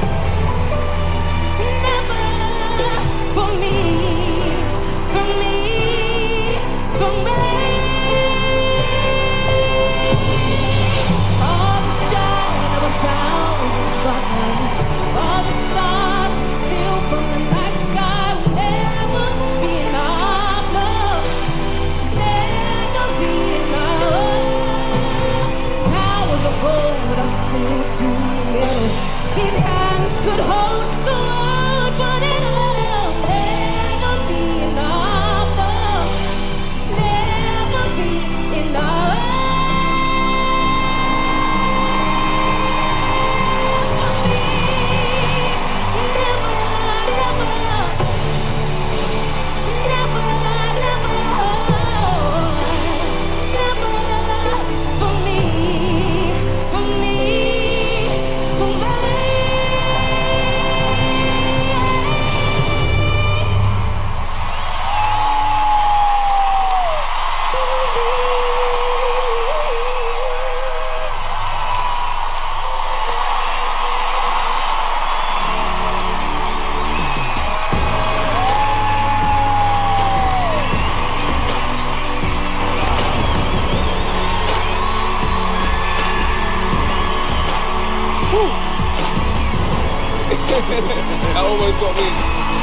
never for me, for me, for me. All the shine of a thousand spotlights, all the stars steal from the night sky will never be enough, love, never be enough. Powers of gold are still too little. These hands could hold the world, but it'll never be enough, love, never be enough. That almost got me.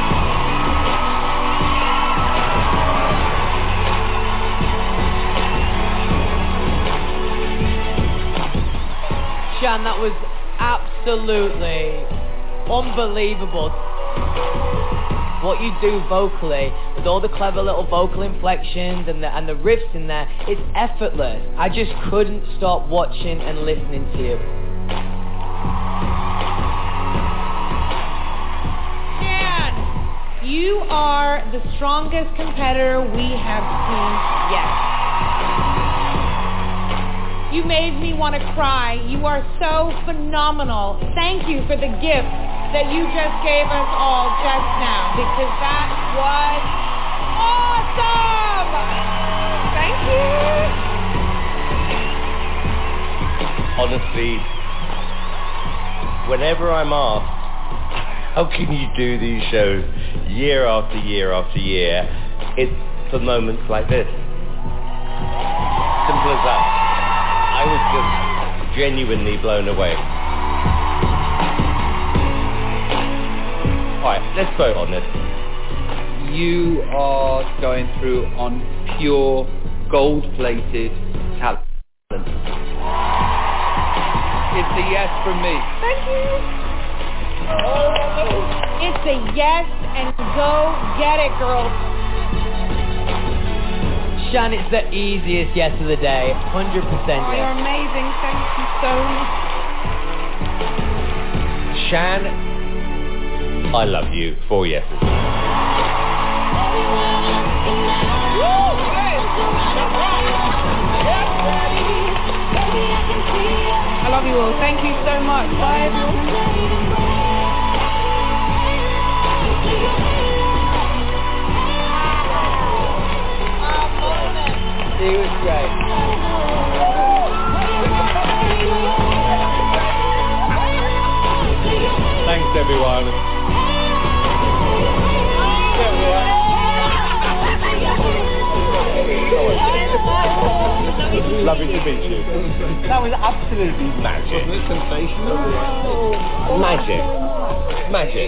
Shan, that was absolutely unbelievable. What you do vocally, with all the clever little vocal inflections and the, and the riffs in there, it's effortless. I just couldn't stop watching and listening to you. You are the strongest competitor we have seen yet. You made me want to cry. You are so phenomenal. Thank you for the gift that you just gave us all just now, because that was awesome! Thank you! Honestly, whenever I'm asked, how can you do these shows year after year after year, it's for moments like this. Simple as that. I was just genuinely blown away. Alright, let's vote on this. You are going through on pure gold-plated talent. It's a yes from me. Thank you. It's a yes, and go get it, girls. Shan, it's the easiest yes of the day. one hundred percent Oh, yes. you're amazing. Thank you so much. Shan, I love you. Four yeses. I love you all. Thank you so much. Bye, everyone. He was great. Thanks, everyone. Lovely to meet you. That was was absolutely magic. Wasn't it sensational? Oh, magic. Magic.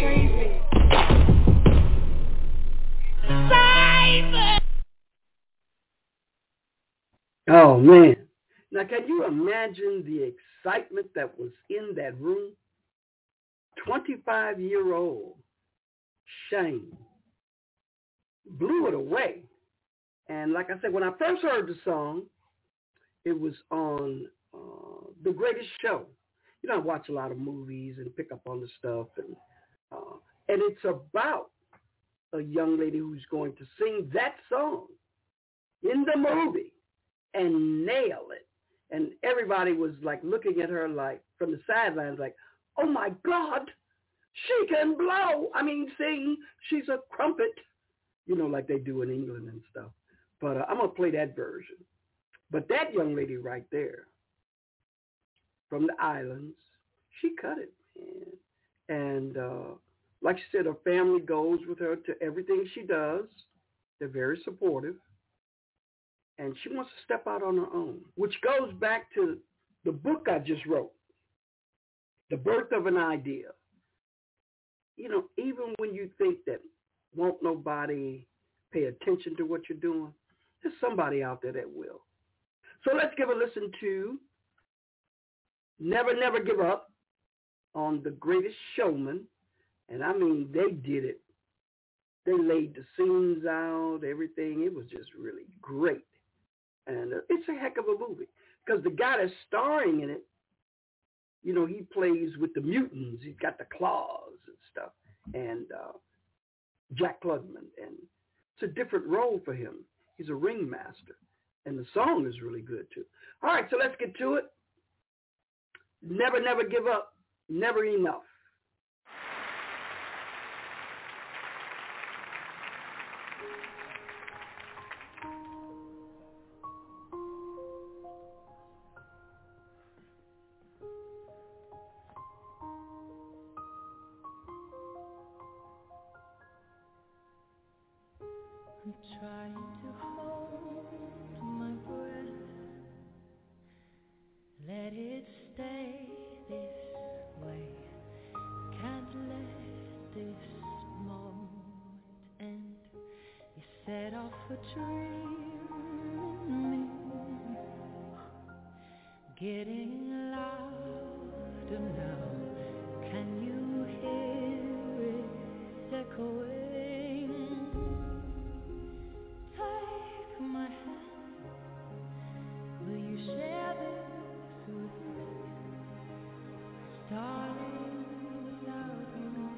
Oh, man. Now, can you imagine the excitement that was in that room? twenty-five-year-old Shane blew it away. And like I said, when I first heard the song, it was on uh, The Greatest Show. You know, I watch a lot of movies and pick up on the stuff. And, uh, and it's about a young lady who's going to sing that song in the movie and nail it. And everybody was like looking at her like from the sidelines like, oh my God, she can blow. I mean, sing. She's a crumpet, you know, like they do in England and stuff. But uh, I'm going to play that version. But that young lady right there from the islands, she cut it, man. And uh, like she said, her family goes with her to everything she does. They're very supportive. And she wants to step out on her own, which goes back to the book I just wrote, The Birth of an Idea. You know, even when you think that won't nobody pay attention to what you're doing, there's somebody out there that will. So let's give a listen to Never, Never Give Up on The Greatest Showman. And I mean, they did it. They laid the scenes out, everything. It was just really great. And uh, it's a heck of a movie because the guy that's starring in it, you know, he plays with the mutants. He's got the claws and stuff. And uh, Jack Klugman. And it's a different role for him. He's a ringmaster. And the song is really good, too. All right, so let's get to it. Never, never give up. Never enough. I'm trying to hold my breath, let it stay this way. Can't let this moment end. You set off a dream in me, getting louder now. Can you hear it echoing? My hand, will you share this with me, darling, without you?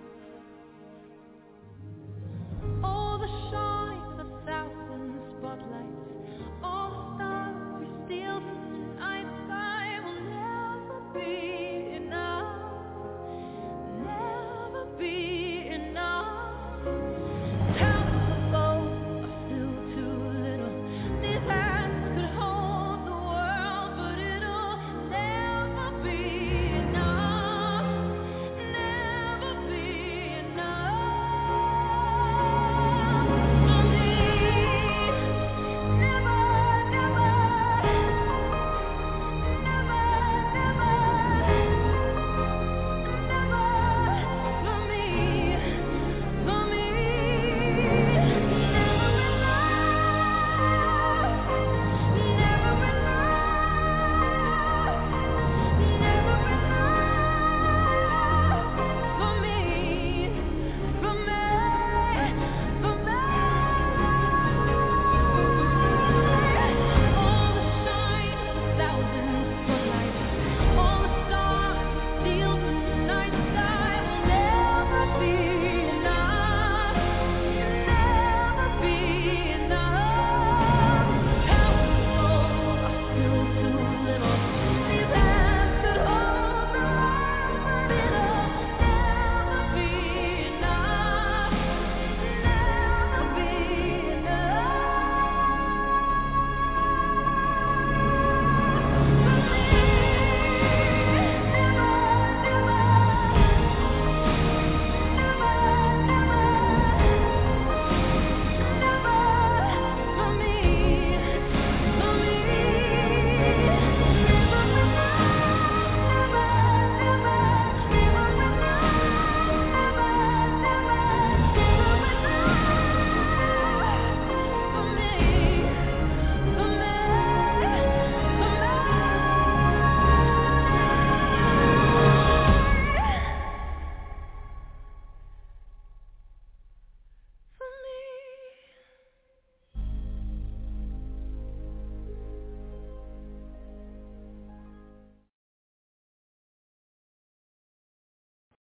All the shine of a thousand spotlights, all the stars we steal from the night sky will never be enough.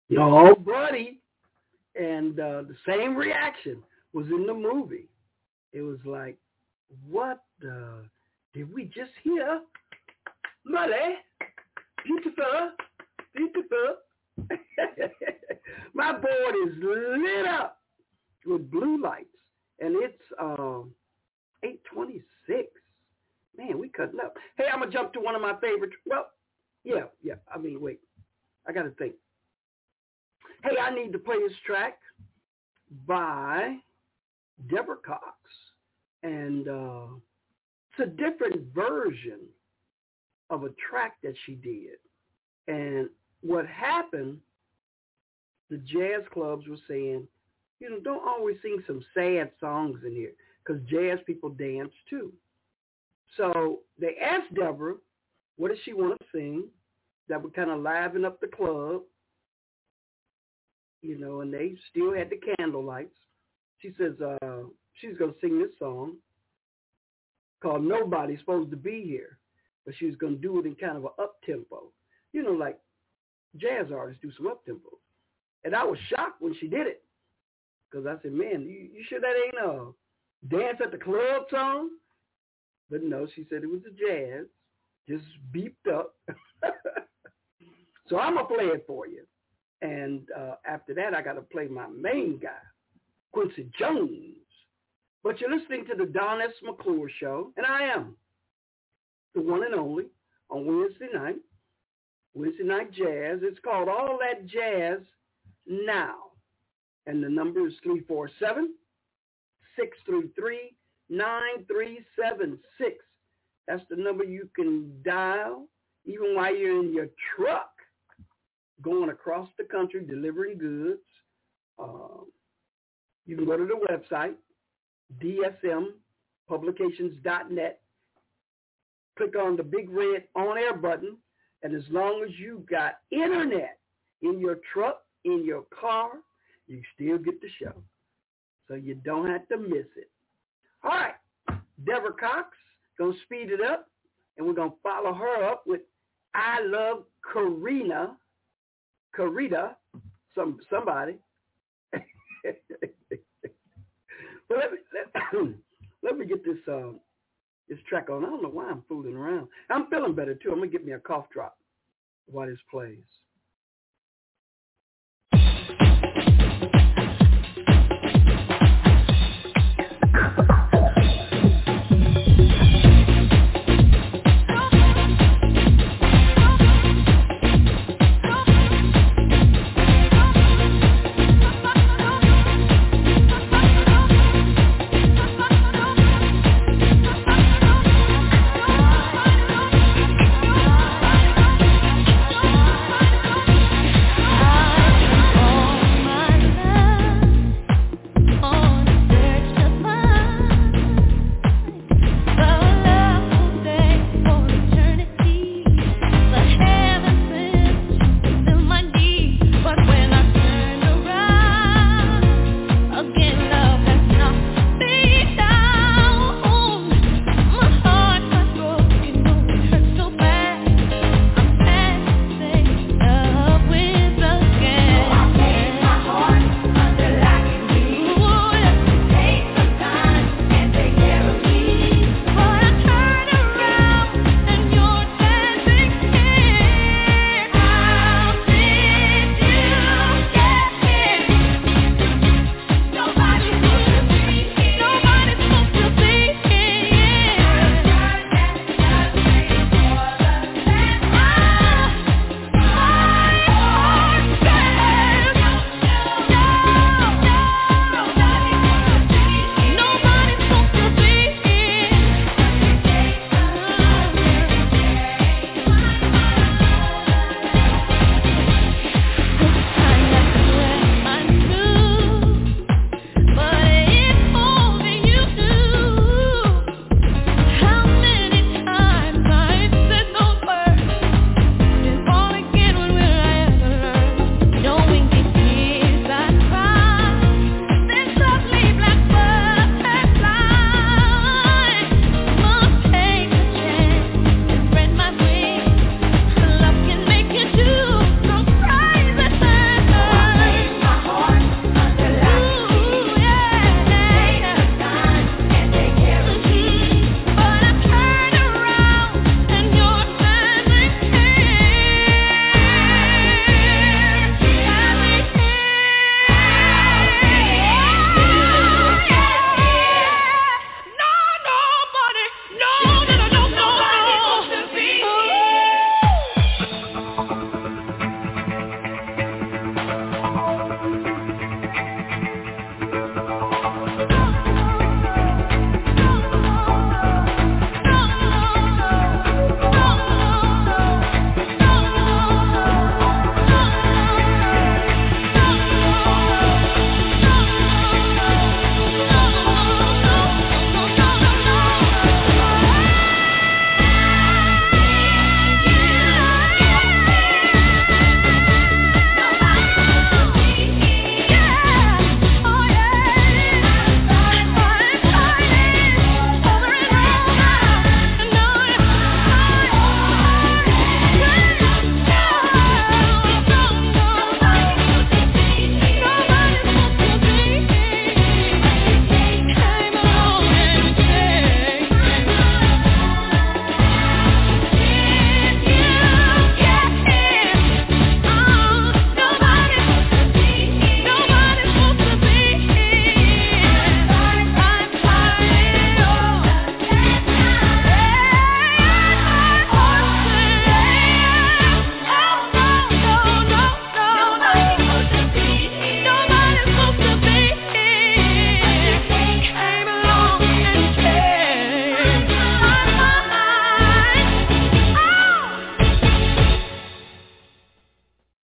Oh, buddy. And uh, the same reaction was in the movie. It was like, what uh, did we just hear? Money, beautiful, beautiful. My board is lit up with blue lights, and it's um, eight twenty-six. Man, we cutting up. Hey, I'm going to jump to one of my favorite. Well, yeah, yeah. I mean, wait. I got to think. Hey, I need to play this track by Deborah Cox. And uh, it's a different version of a track that she did. And what happened, the jazz clubs were saying, you know, don't always sing some sad songs in here because jazz people dance too. So they asked Deborah, what does she want to sing that would kind of liven up the club? You know, and they still had the candle lights. She says uh, she's going to sing this song called Nobody's Supposed to Be Here, but she was going to do it in kind of an up-tempo. You know, like jazz artists do some up-tempo. And I was shocked when she did it because I said, man, you, you sure that ain't a dance at the club song? But no, she said it was a jazz, just beeped up. So I'm going to play it for you. And uh, after that, I got to play my main guy, Quincy Jones. But you're listening to the Don S. McClure Show, and I am the one and only on Wednesday night, Wednesday Night Jazz. It's called All That Jazz Now. And the number is three four seven, six three three, nine three seven six. That's the number you can dial even while you're in your truck going across the country delivering goods. Um, you can go to the website, D S M publications dot net. Click on the big red on-air button, and as long as you got internet in your truck, in your car, you still get the show. So you don't have to miss it. All right, Deborah Cox, going to speed it up, and we're going to follow her up with I Love Karina. Karita, some somebody. But let me let, let me get this um, this track on. I don't know why I'm fooling around. I'm feeling better too. I'm gonna get me a cough drop while this plays. My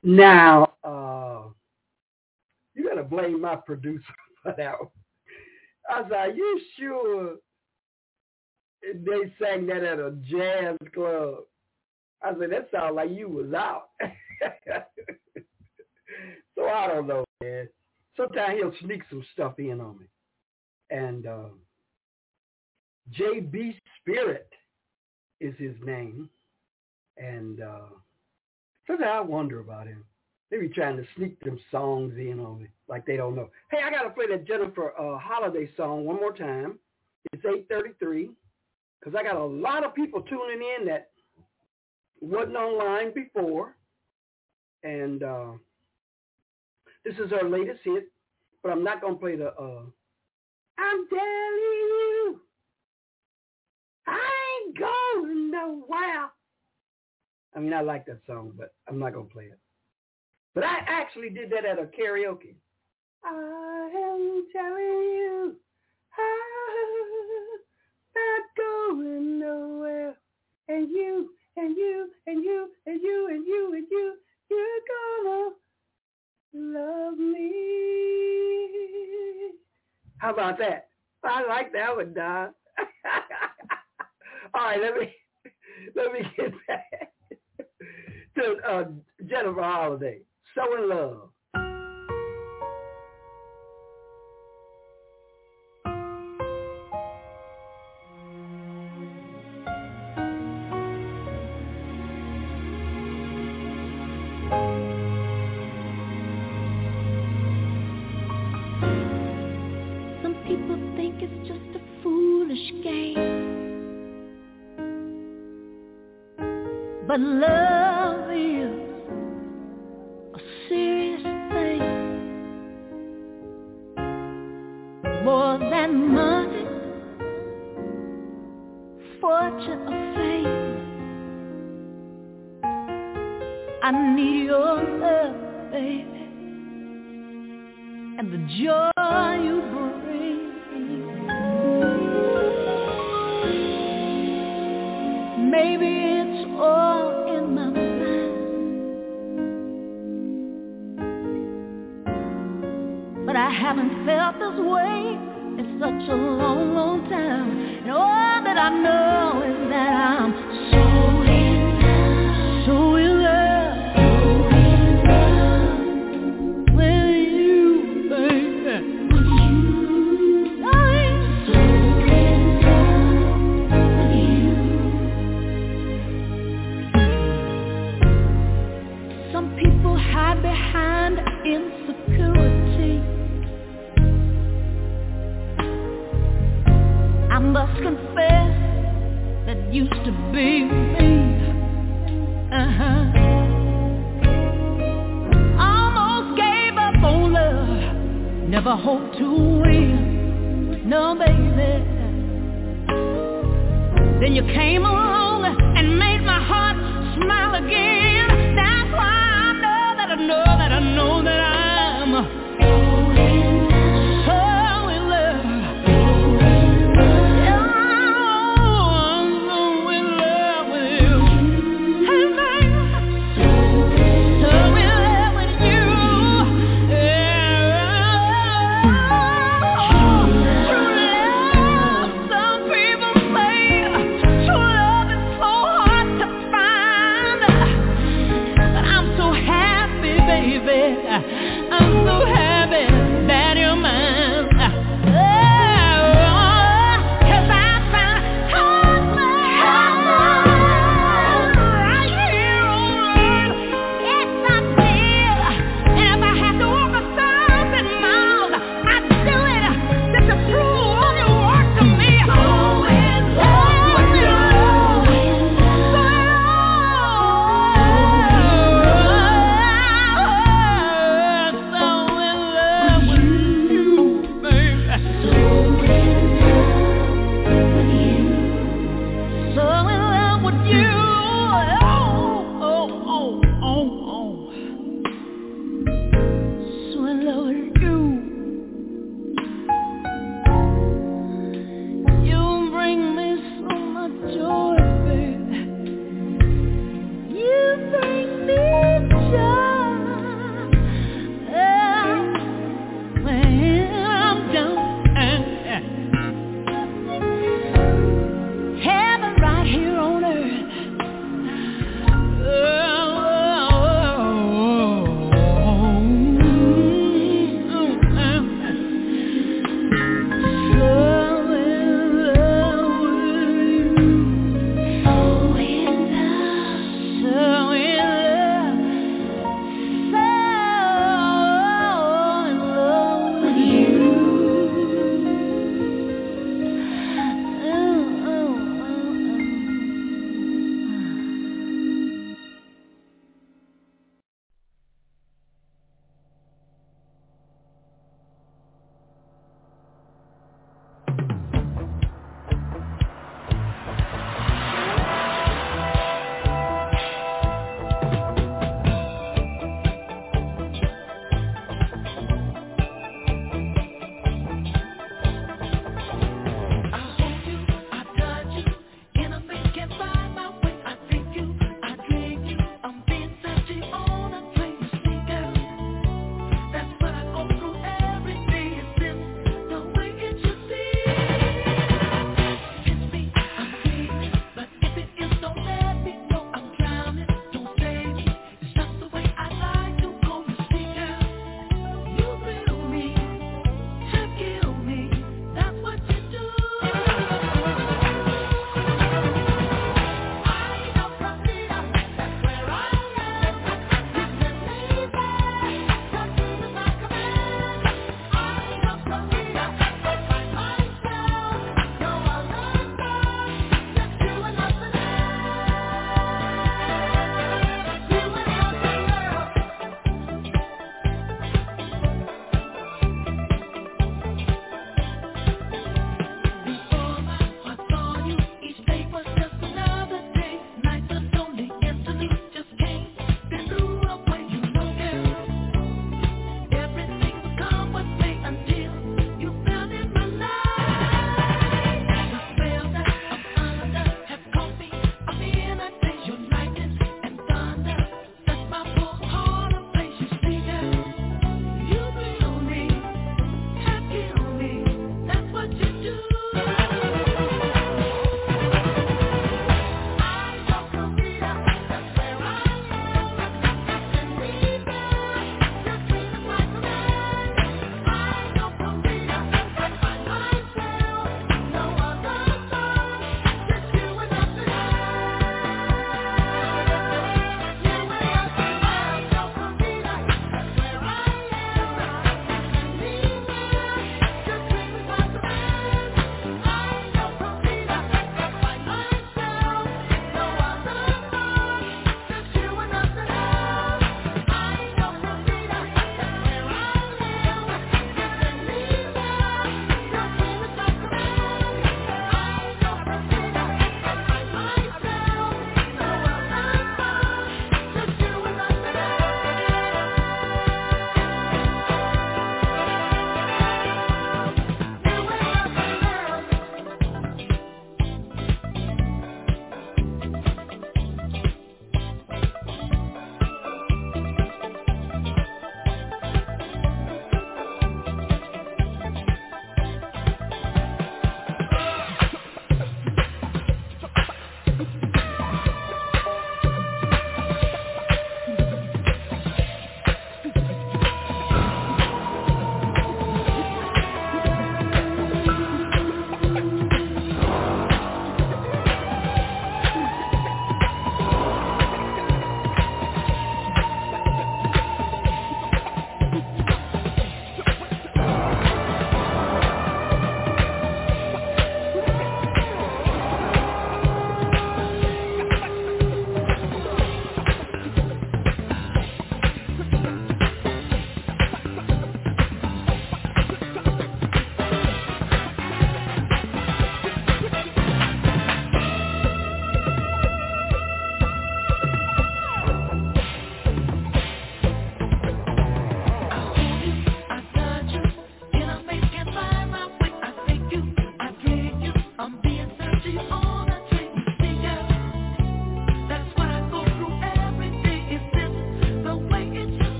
Now, uh, you got to blame my producer for that one. I was like, you sure they sang that at a jazz club? I said, that sounds like you was out. So I don't know, man. Sometimes he'll sneak some stuff in on me. And uh, J B Spirit is his name. And uh, sometimes I wonder about him. They be trying to sneak them songs in on me like they don't know. Hey, I got to play that Jennifer uh, Holiday song one more time. It's eight thirty-three because I got a lot of people tuning in that wasn't online before. And uh, this is her latest hit, but I'm not going to play the, uh, I'm telling you, I ain't going nowhere. I mean, I like that song, but I'm not going to play it. But I actually did that at a karaoke. I am telling you, I'm not going nowhere. And you, and you, and you, and you, and you, and you, you're gonna love me. How about that? I like that one, Don. All right, let me let me get back to uh, Jennifer Holiday. So in Love. Some people think it's just a foolish game, but love is serious thing, more than money, fortune or fame. I need your love, baby, and the joy you bring. Maybe it's all in my mind, but I haven't felt this way in such a long, long time. And all that I know is that I'm so in love, so in love, so in love with you, baby. With you, I'm so in love with you. Some people hide behind insecurity. I must confess that used to be me. Uh-huh. Almost gave up on love, never hoped to win. No, baby. Then you came along and made my heart smile again. That's why I know that I know that I know that I'm true love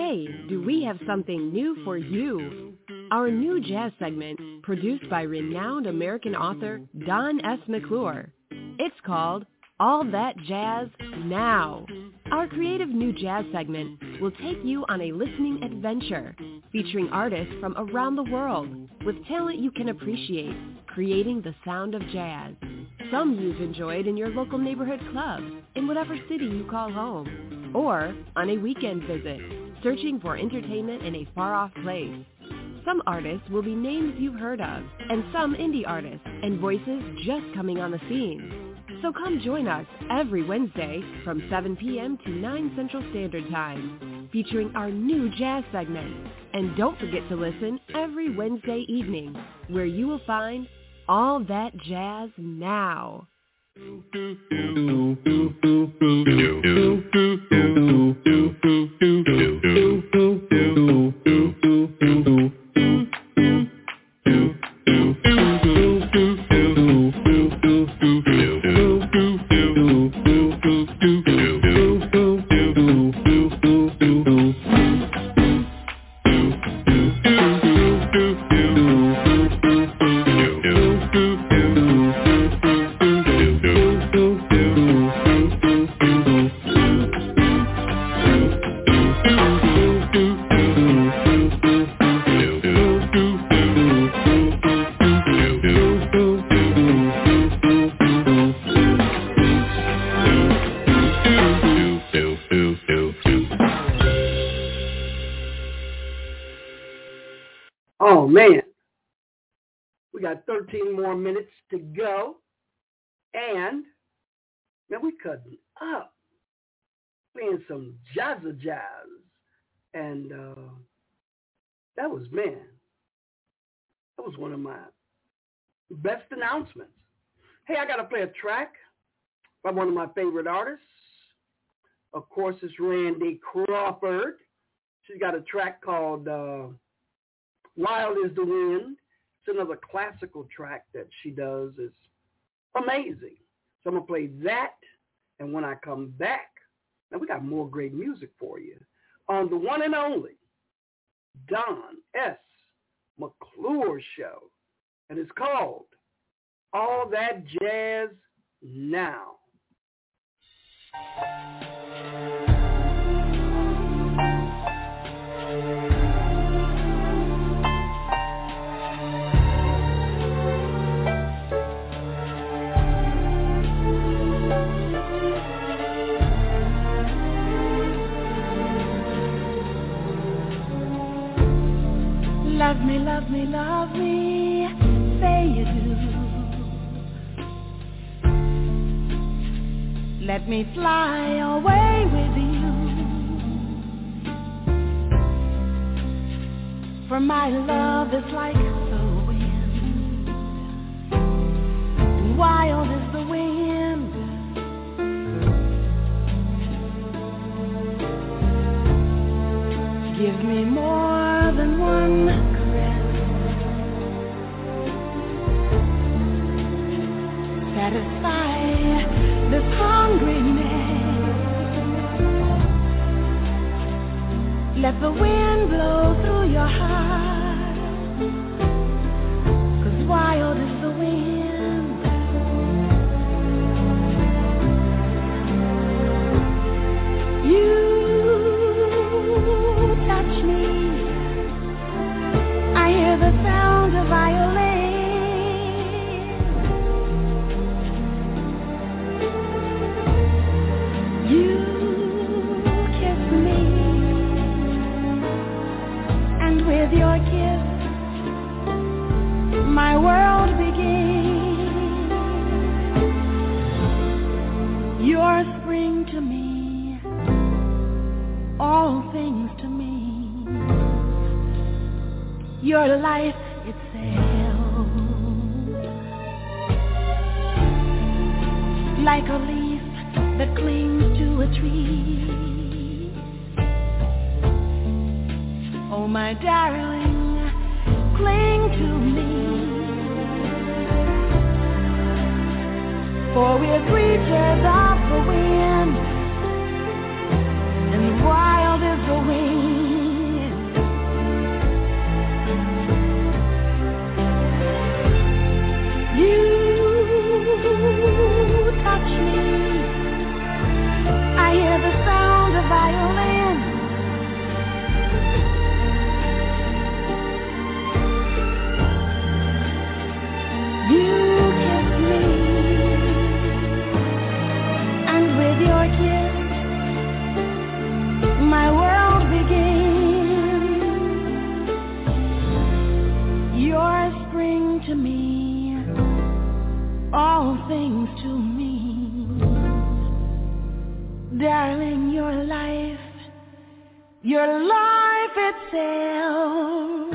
Hey, do we have something new for you? Our new jazz segment, produced by renowned American author Don S. McClure. It's called All That Jazz Now. Our creative new jazz segment will take you on a listening adventure, featuring artists from around the world with talent you can appreciate, creating the sound of jazz. Some you've enjoyed in your local neighborhood club, in whatever city you call home, or on a weekend visit, searching for entertainment in a far-off place. Some artists will be names you've heard of, and some indie artists and voices just coming on the scene. So come join us every Wednesday from seven p.m. to nine Central Standard Time, featuring our new jazz segment. And don't forget to listen every Wednesday evening, where you will find All That Jazz Now. Oh, man. We got thirteen more minutes to go. And, man, we cutting up. Playing some jazza jazz. And uh, that was, man, that was one of my best announcements. Hey, I got to play a track by one of my favorite artists. Of course, it's Randy Crawford. She's got a track called uh, Wild is the Wind. It's another classical track that she does. It's amazing. So I'm going to play that, and when I come back, now we got more great music for you on the one and only Don S. McClure Show, and it's called All That Jazz Now. Love me, love me, love me, say you do. Let me fly away with you. For my love is like the wind, and wild is the wind. Give me more than one satisfy this hungriness. Let the wind blow through your heart, 'cause wild is the wind. You touch me, I hear the sound of violin. With your kiss, my world begins. You're spring to me, all things to me. Your life itself, like a leaf that clings to a tree. Oh, my darling, cling to me, for we're creatures of the wind, and wild is the wind. things to me. Darling, your life, your life itself.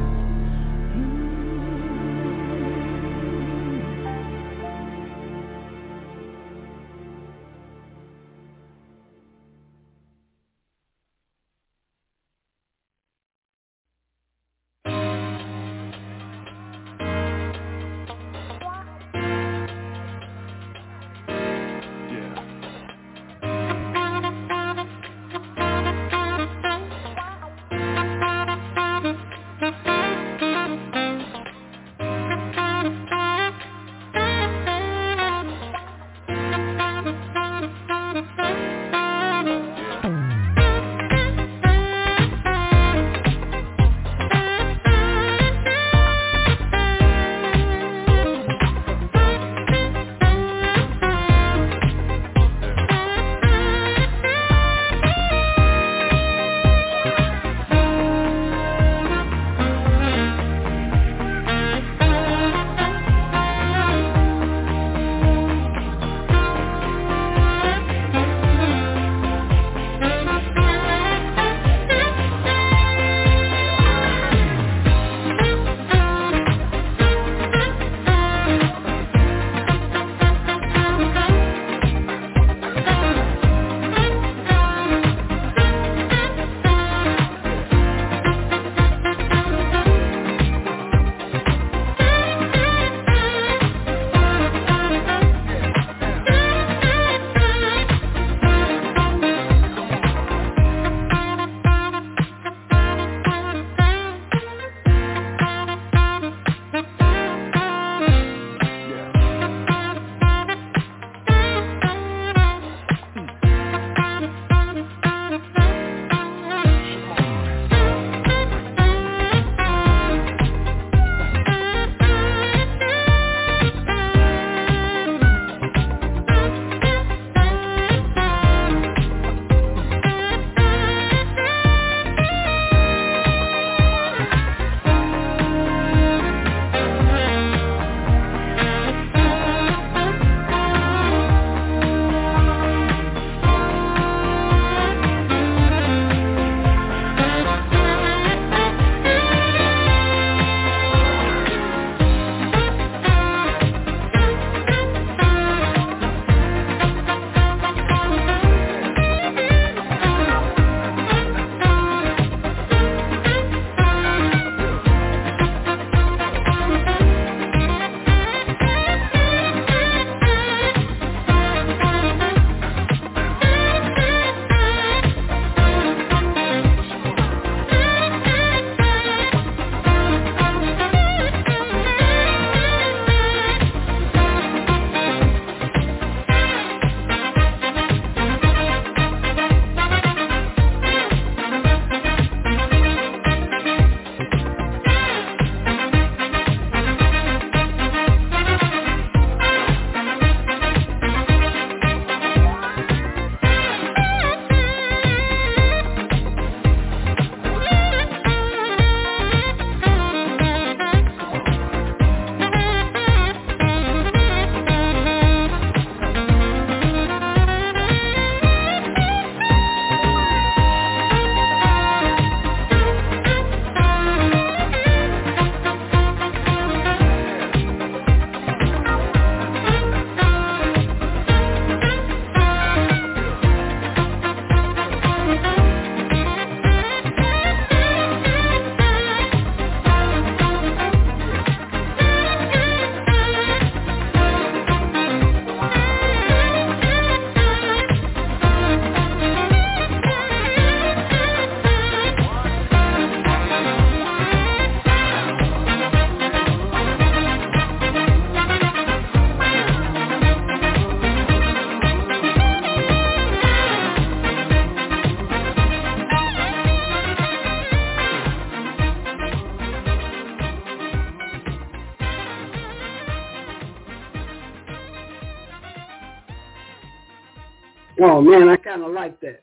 Oh, man, I kind of like that.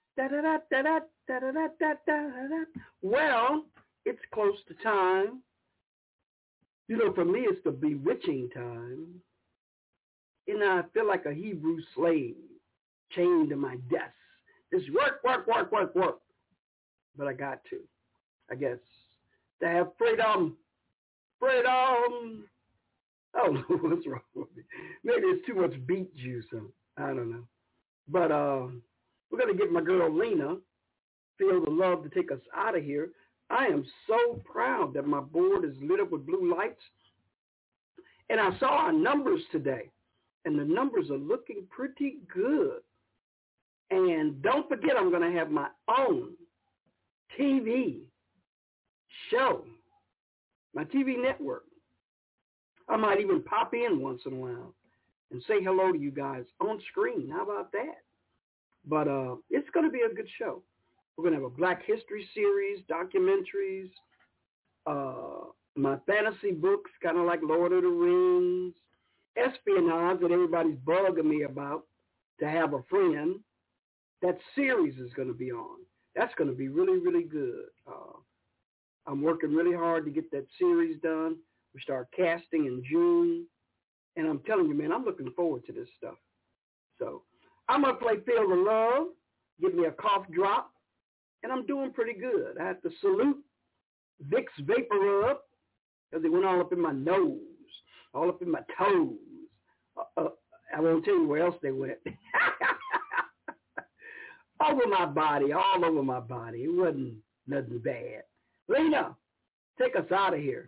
Da-da-da-da-da-da-da-da-da-da. Well, it's close to time. You know, for me, it's the bewitching time. You know, I feel like a Hebrew slave chained to my desk. Just work, work, work, work, work. But I got to, I guess, to have freedom. Freedom. I don't know what's wrong with me. Maybe it's too much beet juice. I don't know. But uh, we're going to get my girl Lena, Feel the Love, to take us out of here. I am so proud that my board is lit up with blue lights. And I saw our numbers today, and the numbers are looking pretty good. And don't forget, I'm going to have my own T V show, my T V network. I might even pop in once in a while and say hello to you guys on screen. How about that? But uh, it's going to be a good show. We're going to have a Black History series, documentaries, uh, my fantasy books, kind of like Lord of the Rings, espionage that everybody's bugging me about, To Have a Friend. That series is going to be on. That's going to be really, really good. Uh, I'm working really hard to get that series done. We start casting in June. And I'm telling you, man, I'm looking forward to this stuff. So I'm going to play Feel the Love, give me a cough drop, and I'm doing pretty good. I have to salute Vicks Vapor Rub because it went all up in my nose, all up in my toes. Uh, uh, I won't tell you where else they went. Over my body, all over my body. It wasn't nothing bad. Lena, take us out of here.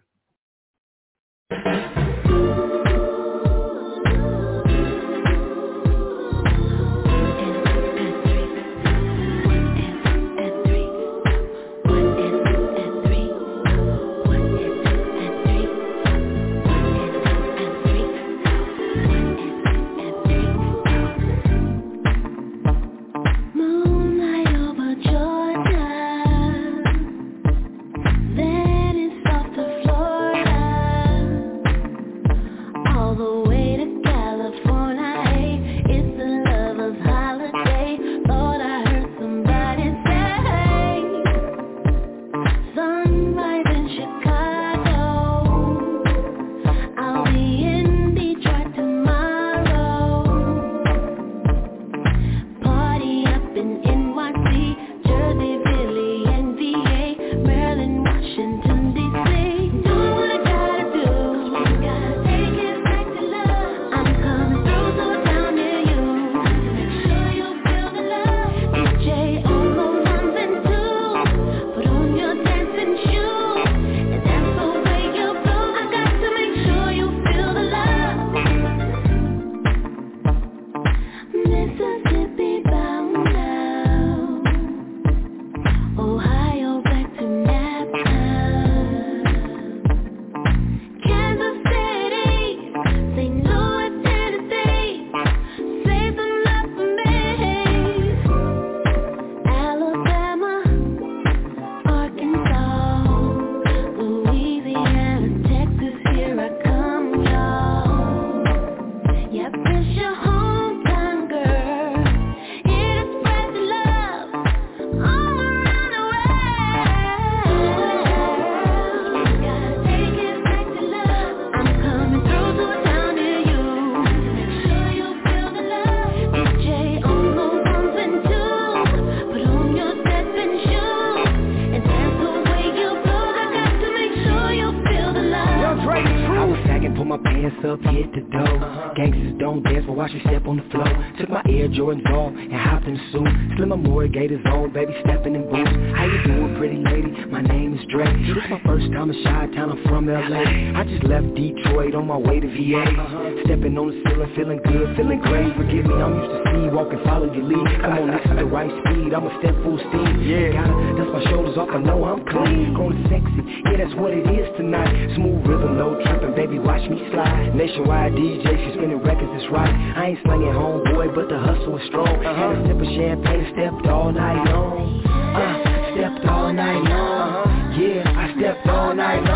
Nationwide D J, she spinning records, it's right. I ain't slinging homeboy, but the hustle is strong. Uh-huh. Had a sip of champagne, stepped all night long. Uh, stepped all night long. Uh-huh. Yeah, I stepped all night long.